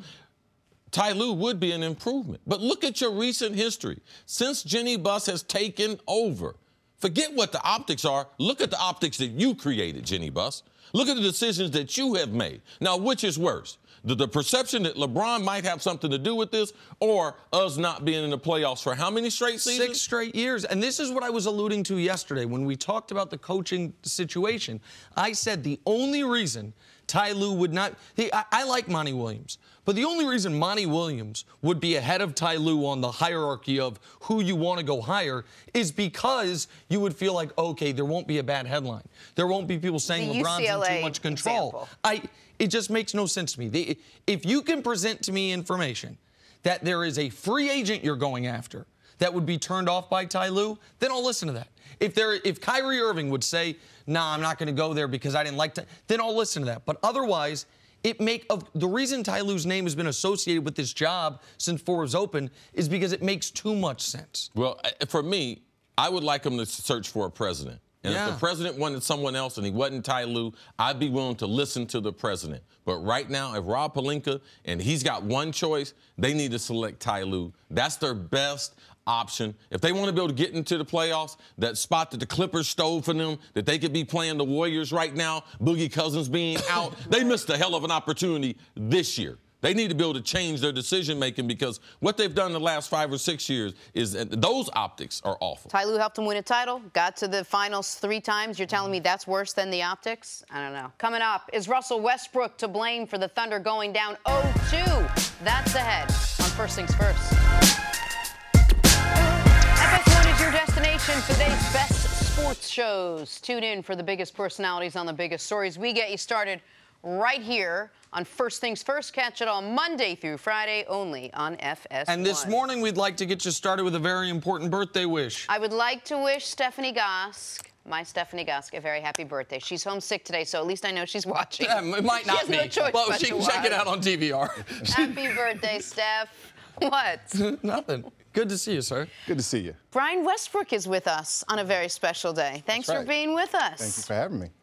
Ty Lue would be an improvement. But look at your recent history. Since Jenny Buss has taken over, forget what the optics are. Look at the optics that you created, Jenny Buss. Look at the decisions that you have made. Now, which is worse? The perception that LeBron might have something to do with this, or us not being in the playoffs for how many straight seasons? 6 straight years. And this is what I was alluding to yesterday when we talked about the coaching situation. I said the only reason Ty Lue would not – I like Monty Williams. But the only reason Monty Williams would be ahead of Ty Lue on the hierarchy of who you want to go hire is because you would feel like, okay, there won't be a bad headline. There won't be people saying LeBron's in too much control. It just makes no sense to me. If you can present to me information that there is a free agent you're going after that would be turned off by Ty Lue, then I'll listen to that. If Kyrie Irving would say, nah, I'm not going to go there because I didn't like to, then I'll listen to that. But otherwise, the reason Ty Lue's name has been associated with this job since Forbes opened is because it makes too much sense. Well, for me, I would like him to search for a president. And if the president wanted someone else and he wasn't Ty Lue, I'd be willing to listen to the president. But right now, if Rob Pelinka and he's got one choice, they need to select Ty Lue. That's their best option. If they want to be able to get into the playoffs, that spot that the Clippers stole from them, that they could be playing the Warriors right now, Boogie Cousins being out, they missed a hell of an opportunity this year. They need to be able to change their decision-making because what they've done the last 5 or 6 years is those optics are awful. Ty Lue helped him win a title, got to the finals 3 times. You're telling me that's worse than the optics? I don't know. Coming up, is Russell Westbrook to blame for the Thunder going down 0-2? That's ahead on First Things First. FS1 is your destination for today's best sports shows. Tune in for the biggest personalities on the biggest stories. We get you started right here on First Things First. Catch it on Monday through Friday only on FS1. And this morning, we'd like to get you started with a very important birthday wish. I would like to wish Stephanie Gosk, my Stephanie Gosk, a very happy birthday. She's homesick today, so at least I know she's watching. Yeah, it might not be. She has no choice well, but she to can watch. check it out on DVR. Happy birthday, Steph. What? Nothing. Good to see you, sir. Good to see you. Brian Westbrook is with us on a very special day. Thanks for being with us. Thank you for having me.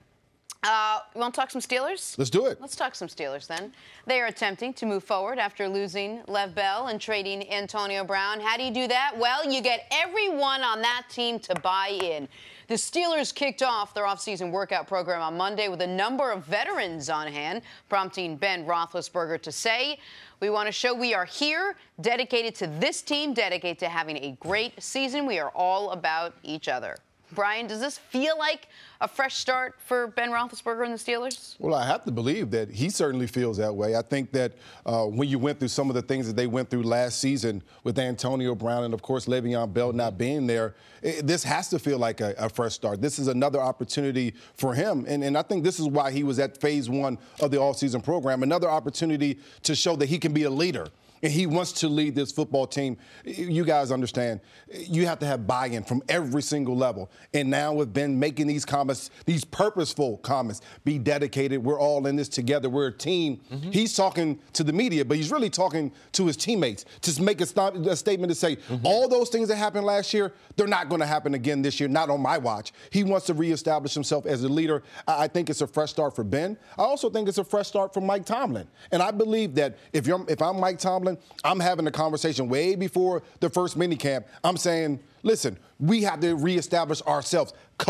You want to talk some Steelers? Let's do it. Let's talk some Steelers then. They are attempting to move forward after losing Lev Bell and trading Antonio Brown. How do you do that? Well, you get everyone on that team to buy in. The Steelers kicked off their offseason workout program on Monday with a number of veterans on hand, prompting Ben Roethlisberger to say, we want to show we are here, dedicated to this team, dedicated to having a great season. We are all about each other. Brian, does this feel like a fresh start for Ben Roethlisberger and the Steelers? Well, I have to believe that he certainly feels that way. I think that when you went through some of the things that they went through last season with Antonio Brown and, of course, Le'Veon Bell not being there, this has to feel like a fresh start. This is another opportunity for him, and I think this is why he was at phase 1 of the offseason program, another opportunity to show that he can be a leader. And he wants to lead this football team. You guys understand, you have to have buy-in from every single level. And now with Ben making these comments, these purposeful comments, be dedicated, we're all in this together, we're a team. Mm-hmm. He's talking to the media, but he's really talking to his teammates to make a statement to say, all those things that happened last year, they're not going to happen again this year, not on my watch. He wants to reestablish himself as a leader. I think it's a fresh start for Ben. I also think it's a fresh start for Mike Tomlin. And I believe that if I'm Mike Tomlin, I'm having a conversation way before the first minicamp. I'm saying, listen, we have to reestablish ourselves, coach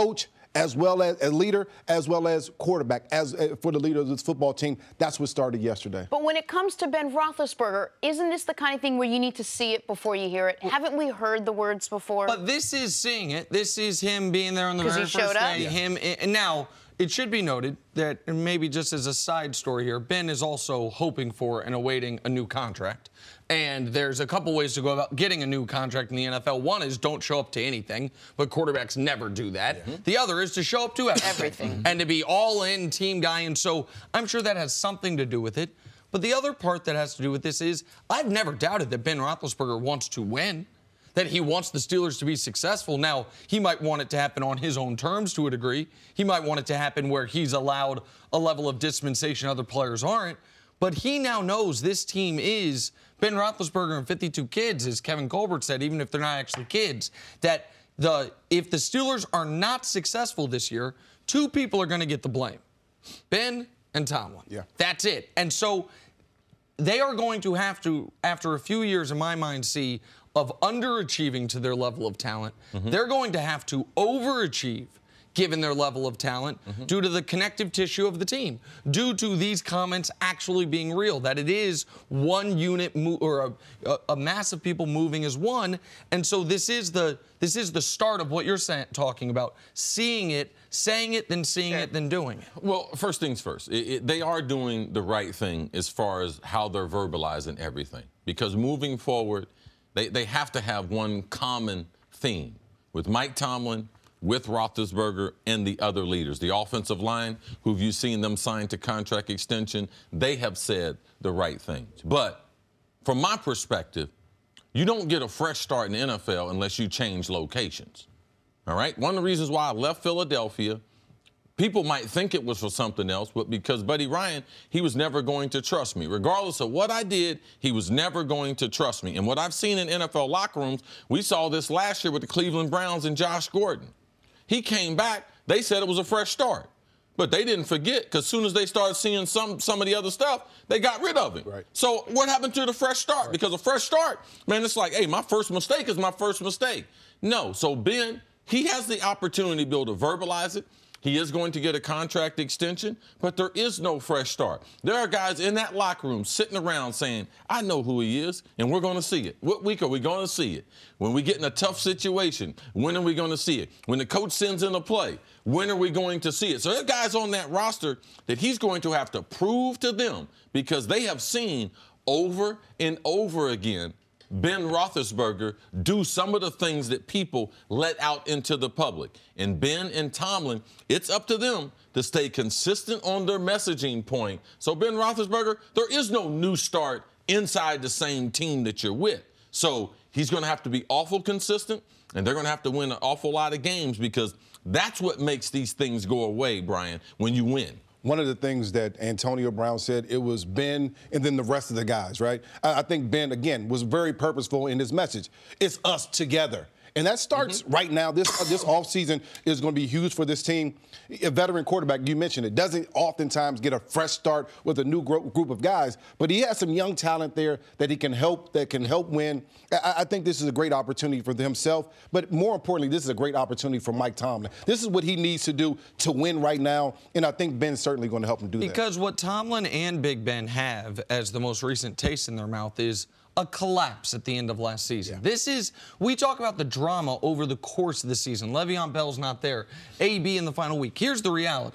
as well as a leader, as well as quarterback, as for the leader of this football team. That's what started yesterday. But when it comes to Ben Roethlisberger, isn't this the kind of thing where you need to see it before you hear it? Haven't we heard the words before? But this is seeing it. This is him being there on the very first day. And now, it should be noted that, maybe just as a side story here, Ben is also hoping for and awaiting a new contract. And there's a couple ways to go about getting a new contract in the NFL. One is don't show up to anything, but quarterbacks never do that. Yeah. The other is to show up to everything and to be all-in team guy. And so I'm sure that has something to do with it. But the other part that has to do with this is I've never doubted that Ben Roethlisberger wants to win, that he wants the Steelers to be successful. Now, he might want it to happen on his own terms to a degree. He might want it to happen where he's allowed a level of dispensation other players aren't. But he now knows this team is Ben Roethlisberger and 52 kids, as Kevin Colbert said, even if they're not actually kids, that if the Steelers are not successful this year, two people are going to get the blame, Ben and Tomlin. Yeah. That's it. And so they are going to have to, after a few years, in my mind, see of underachieving to their level of talent, they're going to have to overachieve given their level of talent due to the connective tissue of the team, due to these comments actually being real, that it is one unit or a mass of people moving as one. And so this is the start of what you're talking about, seeing it, saying it, then seeing it, then doing it. Well, first things first, they are doing the right thing as far as how they're verbalizing everything, because moving forward, they have to have one common theme with Mike Tomlin, with Roethlisberger and the other leaders. The offensive line, who you've seen them sign to contract extension, they have said the right things. But from my perspective, you don't get a fresh start in the NFL unless you change locations. All right? One of the reasons why I left Philadelphia, people might think it was for something else, but because Buddy Ryan, he was never going to trust me. Regardless of what I did, he was never going to trust me. And what I've seen in NFL locker rooms, we saw this last year with the Cleveland Browns and Josh Gordon. He came back, they said it was a fresh start. But they didn't forget, because as soon as they started seeing some of the other stuff, they got rid of it. Right. So what happened to the fresh start? Right. Because a fresh start, man, it's like, hey, my first mistake is my first mistake. No, so Ben, he has the opportunity to be able to verbalize it. He is going to get a contract extension, but there is no fresh start. There are guys in that locker room sitting around saying, I know who he is, and we're going to see it. What week are we going to see it? When we get in a tough situation, when are we going to see it? When the coach sends in a play, when are we going to see it? So there are guys on that roster that he's going to have to prove to them, because they have seen over and over again Ben Roethlisberger do some of the things that people let out into the public. And Ben and Tomlin, it's up to them to stay consistent on their messaging point. So Ben Roethlisberger, there is no new start inside the same team that you're with. So he's going to have to be awful consistent, and they're going to have to win an awful lot of games, because that's what makes these things go away, Brian, when you win. One of the things that Antonio Brown said, it was Ben and then the rest of the guys, right? I think Ben, again, was very purposeful in his message. It's us together. And that starts right now. This offseason is going to be huge for this team. A veteran quarterback, you mentioned it, doesn't oftentimes get a fresh start with a new group of guys, but he has some young talent there that can help win. I think this is a great opportunity for himself, but more importantly, this is a great opportunity for Mike Tomlin. This is what he needs to do to win right now, and I think Ben's certainly going to help him do that. Because what Tomlin and Big Ben have as the most recent taste in their mouth is a collapse at the end of last season. Yeah. We talk about the drama over the course of the season. Le'Veon Bell's not there. AB in the final week. Here's the reality.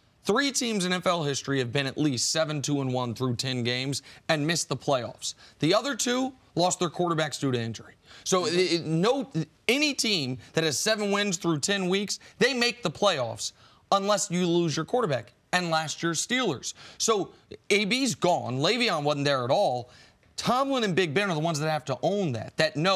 3 teams in NFL history have been at least 7-2-1 through 10 games and missed the playoffs. The other 2 lost their quarterbacks due to injury. So any team that has 7 wins through 10 weeks, they make the playoffs unless you lose your quarterback. And last year's Steelers. So AB's gone. Le'Veon wasn't there at all. Tomlin and Big Ben are the ones that have to own that.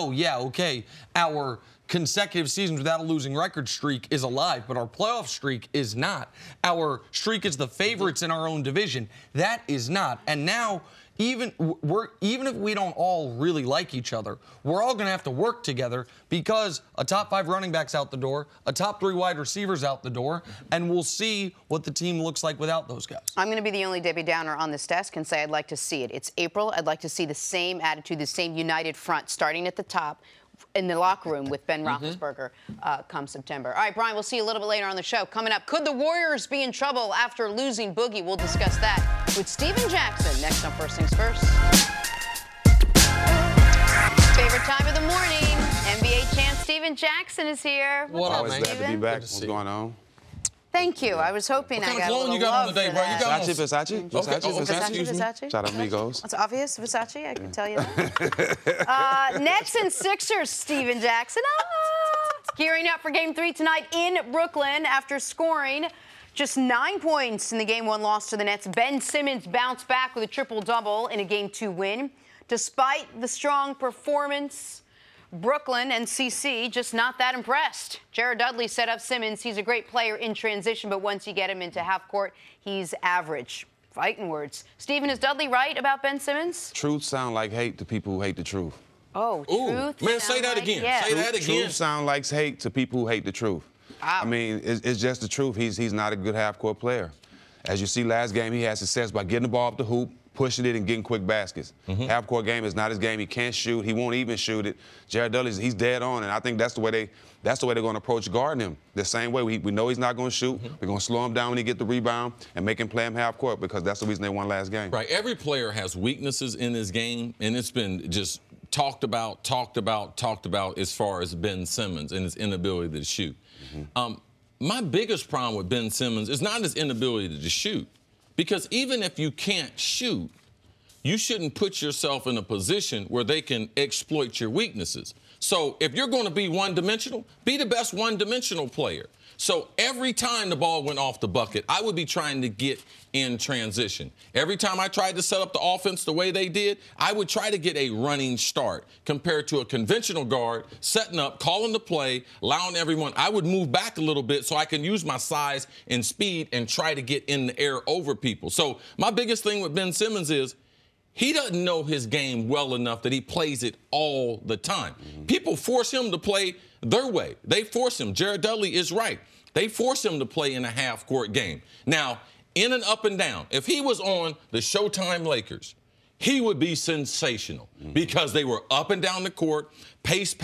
Our consecutive seasons without a losing record streak is alive, but our playoff streak is not. Our streak is the favorites in our own division. That is not. And now, even if we don't all really like each other, we're all going to have to work together, because a top 5 running back's out the door, a top 3 wide receivers out the door, and we'll see what the team looks like without those guys. I'm going to be the only Debbie Downer on this desk and say I'd like to see it. It's April. I'd like to see the same attitude, the same united front starting at the top. in the locker room with Ben Roethlisberger come September. All right, Brian, we'll see you a little bit later on the show. Coming up, could the Warriors be in trouble after losing Boogie? We'll discuss that with Steven Jackson next on First Things First. Favorite time of the morning, NBA champ Steven Jackson is here. What up, Always man? glad to be back. What's going on? Thank you. I was hoping I got a little you got on love today, for bro? that. You got Versace. Versace. Shout out Migos. It's obvious, Versace, I can tell you that. Nets and Sixers, Steven Jackson. Gearing up for Game 3 tonight in Brooklyn after scoring just 9 points in the Game 1 loss to the Nets. Ben Simmons bounced back with a triple-double in a Game 2 win. Despite the strong performance, Brooklyn and CC just not that impressed. Jared Dudley set up Simmons. He's a great player in transition, but once you get him into half court, he's average. Fighting words. Steven, is Dudley right about Ben Simmons? Truth sound like hate to people who hate the truth. Oh, Ooh, truth. man, say that like, again. yeah. Say that again. Truth sound like hate to people who hate the truth. Wow. I mean, it's just the truth. He's not a good half-court player. As you see last game, he had success by getting the ball up the hoop, pushing it and getting quick baskets. Half-court game is not his game. He can't shoot. He won't even shoot it. Jared Dudley, he's dead on, and I think that's the way they're going to approach guarding him. The same way. We know he's not going to shoot. We're going to slow him down when he get the rebound and make him play him half-court because that's the reason they won last game. Right. Every player has weaknesses in his game, and it's been just talked about as far as Ben Simmons and his inability to shoot. My biggest problem with Ben Simmons is not his inability to shoot. Because even if you can't shoot, you shouldn't put yourself in a position where they can exploit your weaknesses. So if you're going to be one-dimensional, be the best one-dimensional player. So every time the ball went off the bucket, I would be trying to get in transition. Every time I tried to set up the offense the way they did, I would try to get a running start compared to a conventional guard setting up, calling the play, allowing everyone. I would move back a little bit so I can use my size and speed and try to get in the air over people. So my biggest thing with Ben Simmons is he doesn't know his game well enough that he plays it all the time. People force him to play their way. They force him. Jared Dudley is right. They force him to play in a half-court game. Now, in and up and down, if he was on the Showtime Lakers, he would be sensational because they were up and down the court, pace.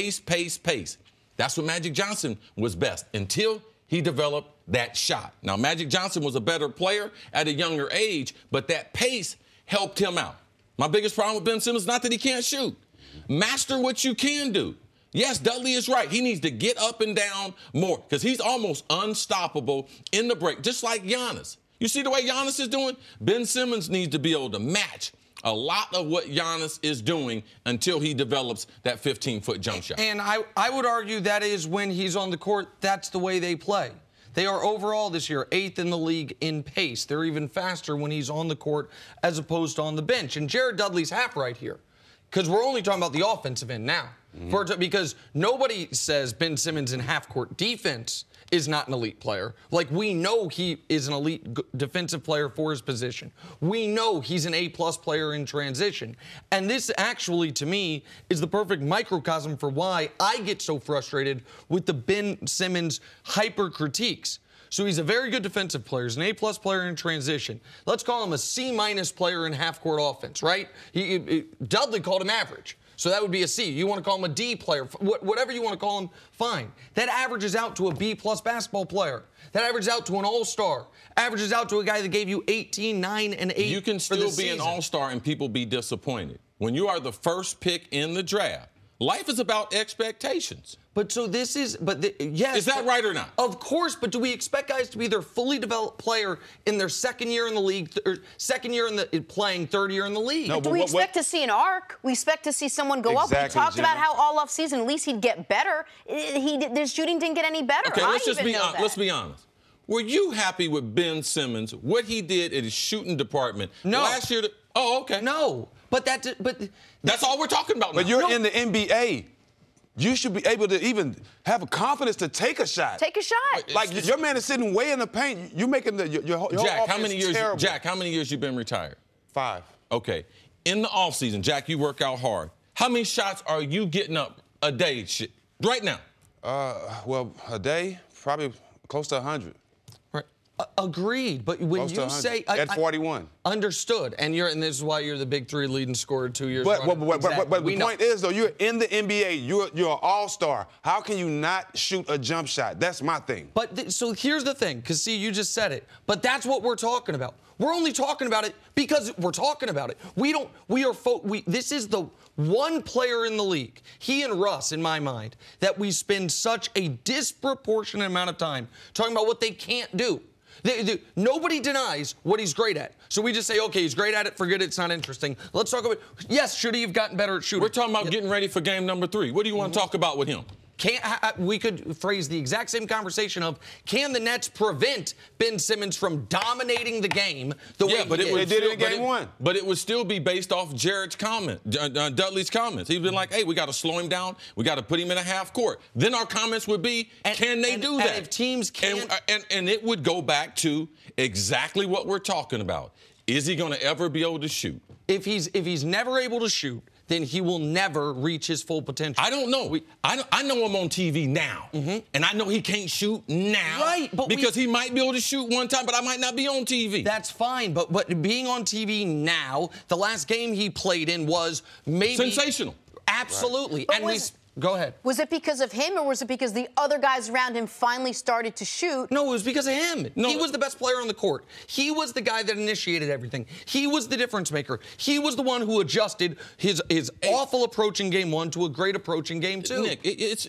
That's what Magic Johnson was best until he developed that shot. Now, Magic Johnson was a better player at a younger age, but that pace helped him out. My biggest problem with Ben Simmons is not that he can't shoot. Master what you can do. Yes, Dudley is right. He needs to get up and down more because he's almost unstoppable in the break, just like Giannis. You see the way Giannis is doing? Ben Simmons needs to be able to match a lot of what Giannis is doing until he develops that 15-foot jump shot. And I would argue that is when he's on the court, that's the way they play. They are overall this year 8th in the league in pace. They're even faster when he's on the court as opposed to on the bench. And Jared Dudley's half right here because we're only talking about the offensive end now. Because nobody says Ben Simmons in half-court defense is not an elite player. Like, we know he is an elite defensive player for his position. We know he's an A-plus player in transition. And this actually, to me, is the perfect microcosm for why I get so frustrated with the Ben Simmons hyper-critiques. So he's a very good defensive player. He's an A-plus player in transition. Let's call him a C- player in half-court offense, right? Dudley called him average. So that would be a C. You want to call him a D player, whatever you want to call him, fine. That averages out to a B-plus basketball player. That averages out to an all-star. Averages out to a guy that gave you 18, 9, and 8 You can still be an all-star and people be disappointed. When you are the first pick in the draft, life is about expectations. But so this is, yes. Is that right or not? Of course, but do we expect guys to be their fully developed player in their second year in the league, or second year in playing, third year in the league? No, but we expect to see an arc. We expect to see someone go up. We talked about how all off season, at least he'd get better. His shooting didn't get any better. Okay, let's be honest. Were you happy with Ben Simmons, what he did in his shooting department last year? Okay. No, but that's all we're talking about now. But you're in the NBA. You should be able to even have a confidence to take a shot. Take a shot. Like, your man is sitting way in the paint. You making your Jack, how many years? terrible. Jack, how many years you been retired? 5. Okay. In the offseason, Jack, you work out hard. How many shots are you getting up a day right now? Well, a day, probably close to 100. Right. Agreed, but when Close to you 100. say At 41. Understood, and this is why you're the big 3 leading scorer 2 years. But Exactly. the point is, though, you're in the NBA. You're an all-star. How can you not shoot a jump shot? That's my thing. But so here's the thing, because see, you just said it. But that's what we're talking about. We're only talking about it because we're talking about it. This is the one player in the league, he and Russ, in my mind, that we spend such a disproportionate amount of time talking about what they can't do. Nobody denies what he's great at. So we just say, okay, he's great at it, forget it, it's not interesting. Let's talk about, yes, should he have gotten better at shooting? We're talking about getting ready for game number 3. What do you want to talk about with him? We could phrase the exact same conversation of, can the Nets prevent Ben Simmons from dominating the game the way but he did? They did it in game 1. But it would still be based off Jared's comment, Dudley's comments. He'd been like, hey, we got to slow him down. We got to put him in a half court. Then our comments would be, can they do that? And if teams can't... And it would go back to exactly what we're talking about. Is he going to ever be able to shoot? If he's never able to shoot, then he will never reach his full potential. I don't know. I know him on TV now, and I know he can't shoot now. Right, but because he might be able to shoot one time, but I might not be on TV. That's fine, but being on TV now, the last game he played in was maybe sensational. Absolutely, right. and go ahead. Was it because of him, or was it because the other guys around him finally started to shoot? No, it was because of him. No, he was the best player on the court. He was the guy that initiated everything. He was the difference maker. He was the one who adjusted his awful approach in game 1 to a great approach in game 2. Nick,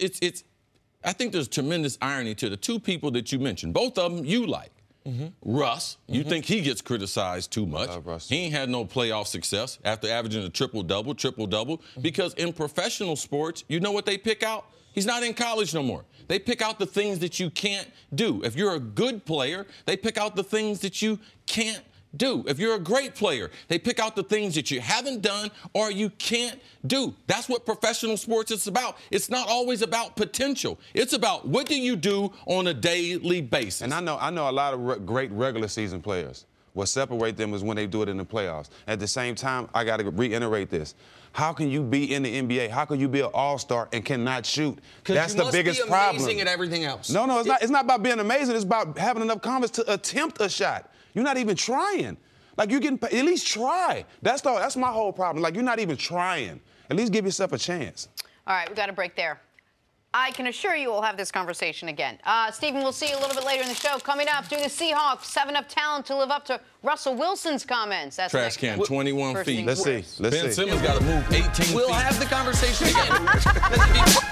I think there's tremendous irony to the 2 people that you mentioned. Both of them you like. Russ, you think he gets criticized too much. He ain't had no playoff success after averaging a triple-double, because in professional sports, you know what they pick out? He's not in college no more. They pick out the things that you can't do. If you're a good player, they pick out the things that you can't do. If you're a great player, they pick out the things that you haven't done or you can't do. That's what professional sports is about. It's not always about potential. It's about what do you do on a daily basis. And I know a lot of great regular season players. What separates them is when they do it in the playoffs. At the same time, I got to reiterate this. How can you be in the NBA? How can you be an all-star and cannot shoot? That's the biggest problem. Because you must be amazing at everything else. No, it's not. It's not about being amazing. It's about having enough confidence to attempt a shot. You're not even trying. Like, you're getting at least try. That's my whole problem. Like, you're not even trying. At least give yourself a chance. All right, we got a break there. I can assure you we'll have this conversation again. Stephen, we'll see you a little bit later in the show. Coming up, do the Seahawks have enough talent to live up to Russell Wilson's comments? That's trash can, 21 feet. Let's see. Ben Simmons got to move 18 feet. We'll have the conversation again.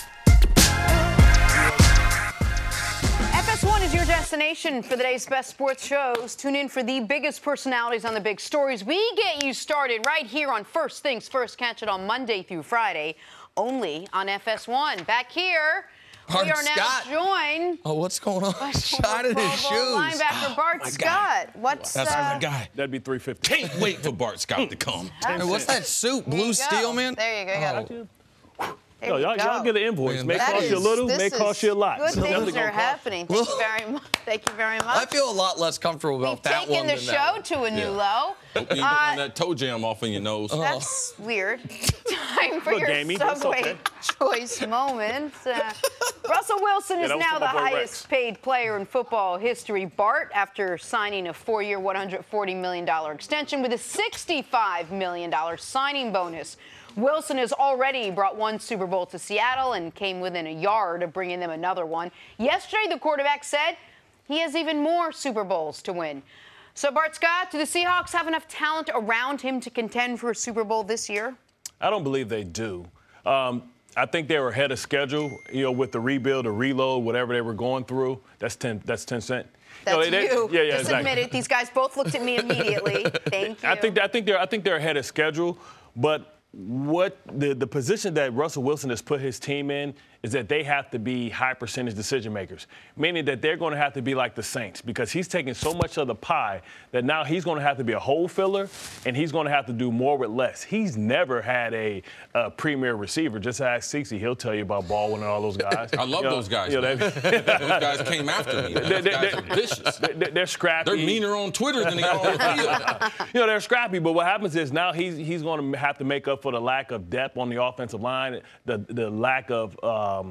FS1 is your destination for the day's best sports shows. Tune in for the biggest personalities on the big stories. We get you started right here on First Things First. Catch it on Monday through Friday, only on FS1. Back here, we are now joined. Oh, what's going on? Shot in his shoes. Linebacker Bart Scott. What's That's my guy. That'd be $350. Can't wait for Bart Scott to come. Hey, what's that suit? Blue Steel, man? There you go. Yo, y'all get an invoice. Man, may cost you a little, may cost you a lot. Good things are happening. Thank you very much. Thank you very much. I feel a lot less comfortable about that one. Taking the show to a new low. Hope you ain't getting that toe jam off in your nose. That's weird. Time for your Subway choice moment. Russell Wilson is now the highest paid player in football history. Bart, after signing a 4-year, $140 million extension with a $65 million signing bonus. Wilson has already brought one Super Bowl to Seattle and came within a yard of bringing them another one. Yesterday, the quarterback said he has even more Super Bowls to win. So, Bart Scott, do the Seahawks have enough talent around him to contend for a Super Bowl this year? I don't believe they do. I think they were ahead of schedule, with the rebuild or reload, whatever they were going through. That's 10 cent. That's you. Yeah, Just admit it. These guys both looked at me immediately. Thank you. I think they're ahead of schedule, but what the position that Russell Wilson has put his team in is that they have to be high percentage decision makers, meaning that they're going to have to be like the Saints because he's taking so much of the pie that now he's going to have to be a hole filler and he's going to have to do more with less. He's never had a premier receiver. Just ask Cece. He'll tell you about Baldwin and all those guys. I love those guys. Those guys came after me. Those guys are vicious. They're scrappy. They're meaner on Twitter than they are on the field. They're scrappy, but what happens is now he's going to have to make up for the lack of depth on the offensive line, the lack of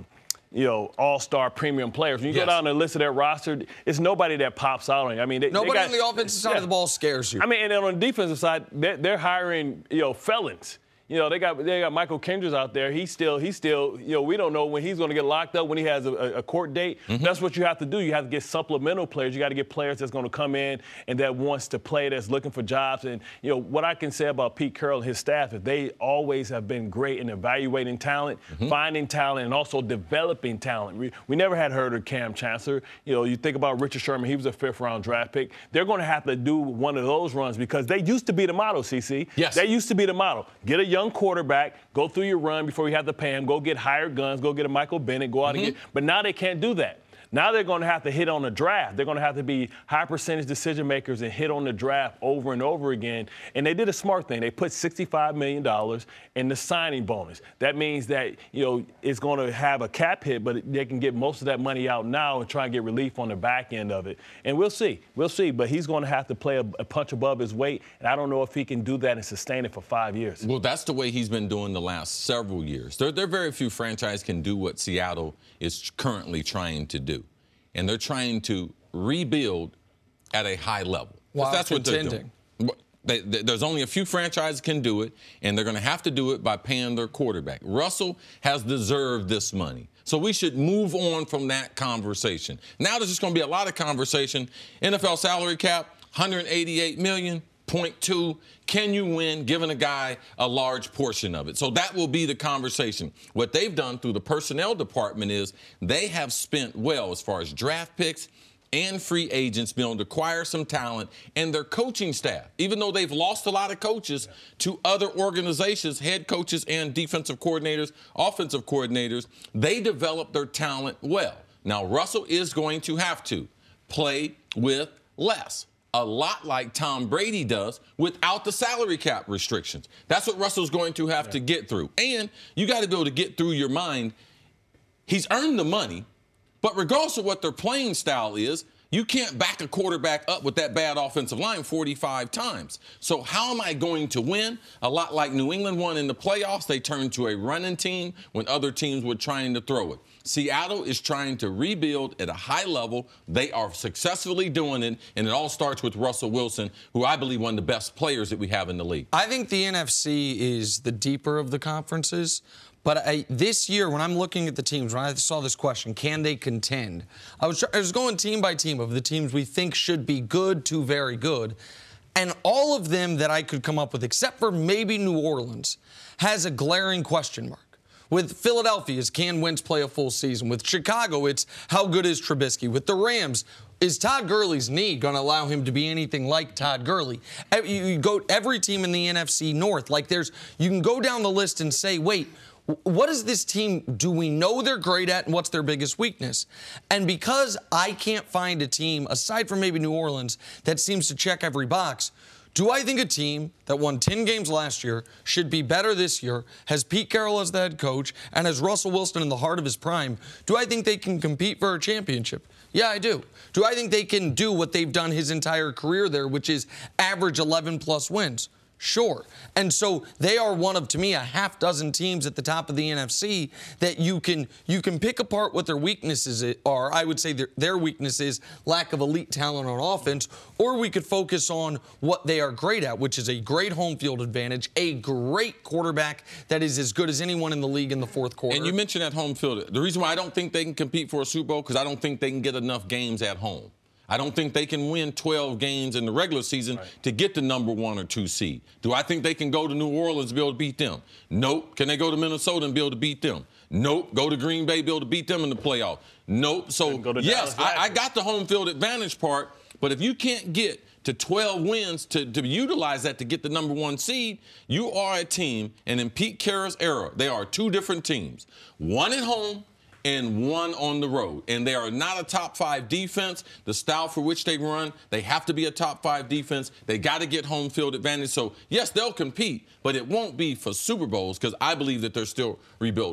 all-star premium players. When you go down the list of their roster, it's nobody that pops out on you. I mean, nobody on the offensive side of the ball scares you. I mean, and then on the defensive side, they're hiring, felons. They got Michael Kendricks out there. He's still, we don't know when he's going to get locked up, when he has a court date. Mm-hmm. That's what you have to do. You have to get supplemental players. You got to get players that's going to come in and that wants to play, that's looking for jobs. And, what I can say about Pete Carroll and his staff is they always have been great in evaluating talent, finding talent, and also developing talent. We never had heard of Cam Chancellor. You think about Richard Sherman. He was a 5th-round draft pick. They're going to have to do one of those runs because they used to be the model, CC. Yes. They used to be the model. Get a young quarterback, go through your run before you have to pay him, go get hired guns, go get a Michael Bennett, go out and get. But now they can't do that. Now they're going to have to hit on the draft. They're going to have to be high percentage decision makers and hit on the draft over and over again. And they did a smart thing. They put $65 million in the signing bonus. That means that, it's going to have a cap hit, but they can get most of that money out now and try and get relief on the back end of it. And we'll see. We'll see. But he's going to have to play a punch above his weight. And I don't know if he can do that and sustain it for 5 years. Well, that's the way he's been doing the last several years. There are very few franchises can do what Seattle is currently trying to do. And they're trying to rebuild at a high level. That's what they're doing. There's only a few franchises can do it, and they're going to have to do it by paying their quarterback. Russell has deserved this money. So we should move on from that conversation. Now there's just going to be a lot of conversation. NFL salary cap, $188 million. 0.2, can you win giving a guy a large portion of it? So that will be the conversation. What they've done through the personnel department is they have spent well as far as draft picks and free agents being able to acquire some talent, and their coaching staff, even though they've lost a lot of coaches to other organizations, head coaches and defensive coordinators, offensive coordinators, they develop their talent well. Now, Russell is going to have to play with less. A lot like Tom Brady does without the salary cap restrictions. That's what Russell's going to have to get through. And you got to be able to get through your mind. He's earned the money, but regardless of what their playing style is, you can't back a quarterback up with that bad offensive line 45 times. So how am I going to win? A lot like New England won in the playoffs. They turned to a running team when other teams were trying to throw it. Seattle is trying to rebuild at a high level. They are successfully doing it, and it all starts with Russell Wilson, who I believe one of the best players that we have in the league. I think the NFC is the deeper of the conferences. But this year, when I'm looking at the teams, when I saw this question, can they contend? I was going team by team of the teams we think should be good to very good. And all of them that I could come up with, except for maybe New Orleans, has a glaring question mark. With Philadelphia, is can Wentz play a full season? With Chicago, it's how good is Trubisky? With the Rams, is Todd Gurley's knee going to allow him to be anything like Todd Gurley? You go every team in the NFC North. You can go down the list and say, wait, what is this team, do we know they're great at, and what's their biggest weakness? And because I can't find a team, aside from maybe New Orleans, that seems to check every box, do I think a team that won 10 games last year should be better this year, has Pete Carroll as the head coach, and has Russell Wilson in the heart of his prime, do I think they can compete for a championship? Yeah, I do. Do I think they can do what they've done his entire career there, which is average 11-plus wins? Sure. And so they are one of, to me, a half dozen teams at the top of the NFC that you can pick apart what their weaknesses are. I would say their weakness is lack of elite talent on offense, or we could focus on what they are great at, which is a great home field advantage, a great quarterback that is as good as anyone in the league in the fourth quarter. And you mentioned that home field. The reason why I don't think they can compete for a Super Bowl because I don't think they can get enough games at home. I don't think they can win 12 games in the regular season to get the number 1 or 2 seed. Do I think they can go to New Orleans and be able to beat them? Nope. Can they go to Minnesota and be able to beat them? Nope. Go to Green Bay, be able to beat them in the playoff? Nope. So, yes, I got the home field advantage part, but if you can't get to 12 wins to utilize that to get the number 1 seed, you are a team, and in Pete Carroll's era, they are 2 different teams. One at home, and 1 on the road. And they are not a top 5 defense. The style for which they run, they have to be a top 5 defense. They got to get home field advantage. So, yes, they'll compete, but it won't be for Super Bowls because I believe that they're still rebuilding.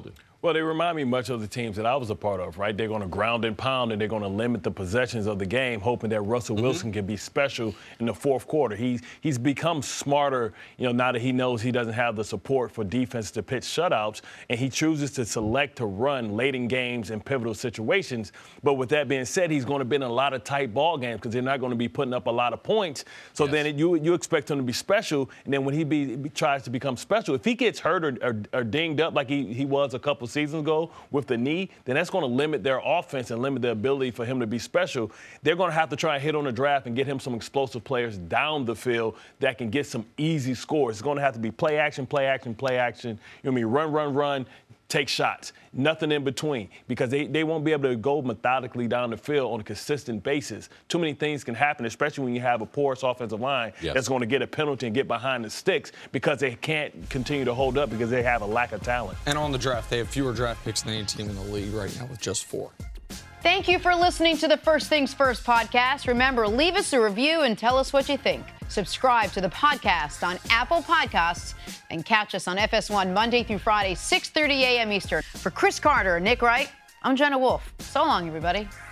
Well, they remind me much of the teams that I was a part of, right? They're going to ground and pound, and they're going to limit the possessions of the game, hoping that Russell Wilson can be special in the fourth quarter. He's become smarter, now that he knows he doesn't have the support for defense to pitch shutouts, and he chooses to select to run late in games in pivotal situations. But with that being said, he's going to be in a lot of tight ball games because they're not going to be putting up a lot of points. So then you expect him to be special, and then when he tries to become special, if he gets hurt or dinged up like he was a couple seasons ago with the knee, then that's going to limit their offense and limit the ability for him to be special. They're going to have to try and hit on the draft and get him some explosive players down the field that can get some easy scores. It's going to have to be play action, play action, play action. Run, take shots. Nothing in between, because they won't be able to go methodically down the field on a consistent basis. Too many things can happen, especially when you have a porous offensive line that's going to get a penalty and get behind the sticks because they can't continue to hold up because they have a lack of talent. And on the draft, they have fewer draft picks than any team in the league right now with just 4. Thank you for listening to the First Things First podcast. Remember, leave us a review and tell us what you think. Subscribe to the podcast on Apple Podcasts and catch us on FS1 Monday through Friday, 6:30 a.m. Eastern. For Chris Carter and Nick Wright, I'm Jenna Wolf. So long, everybody.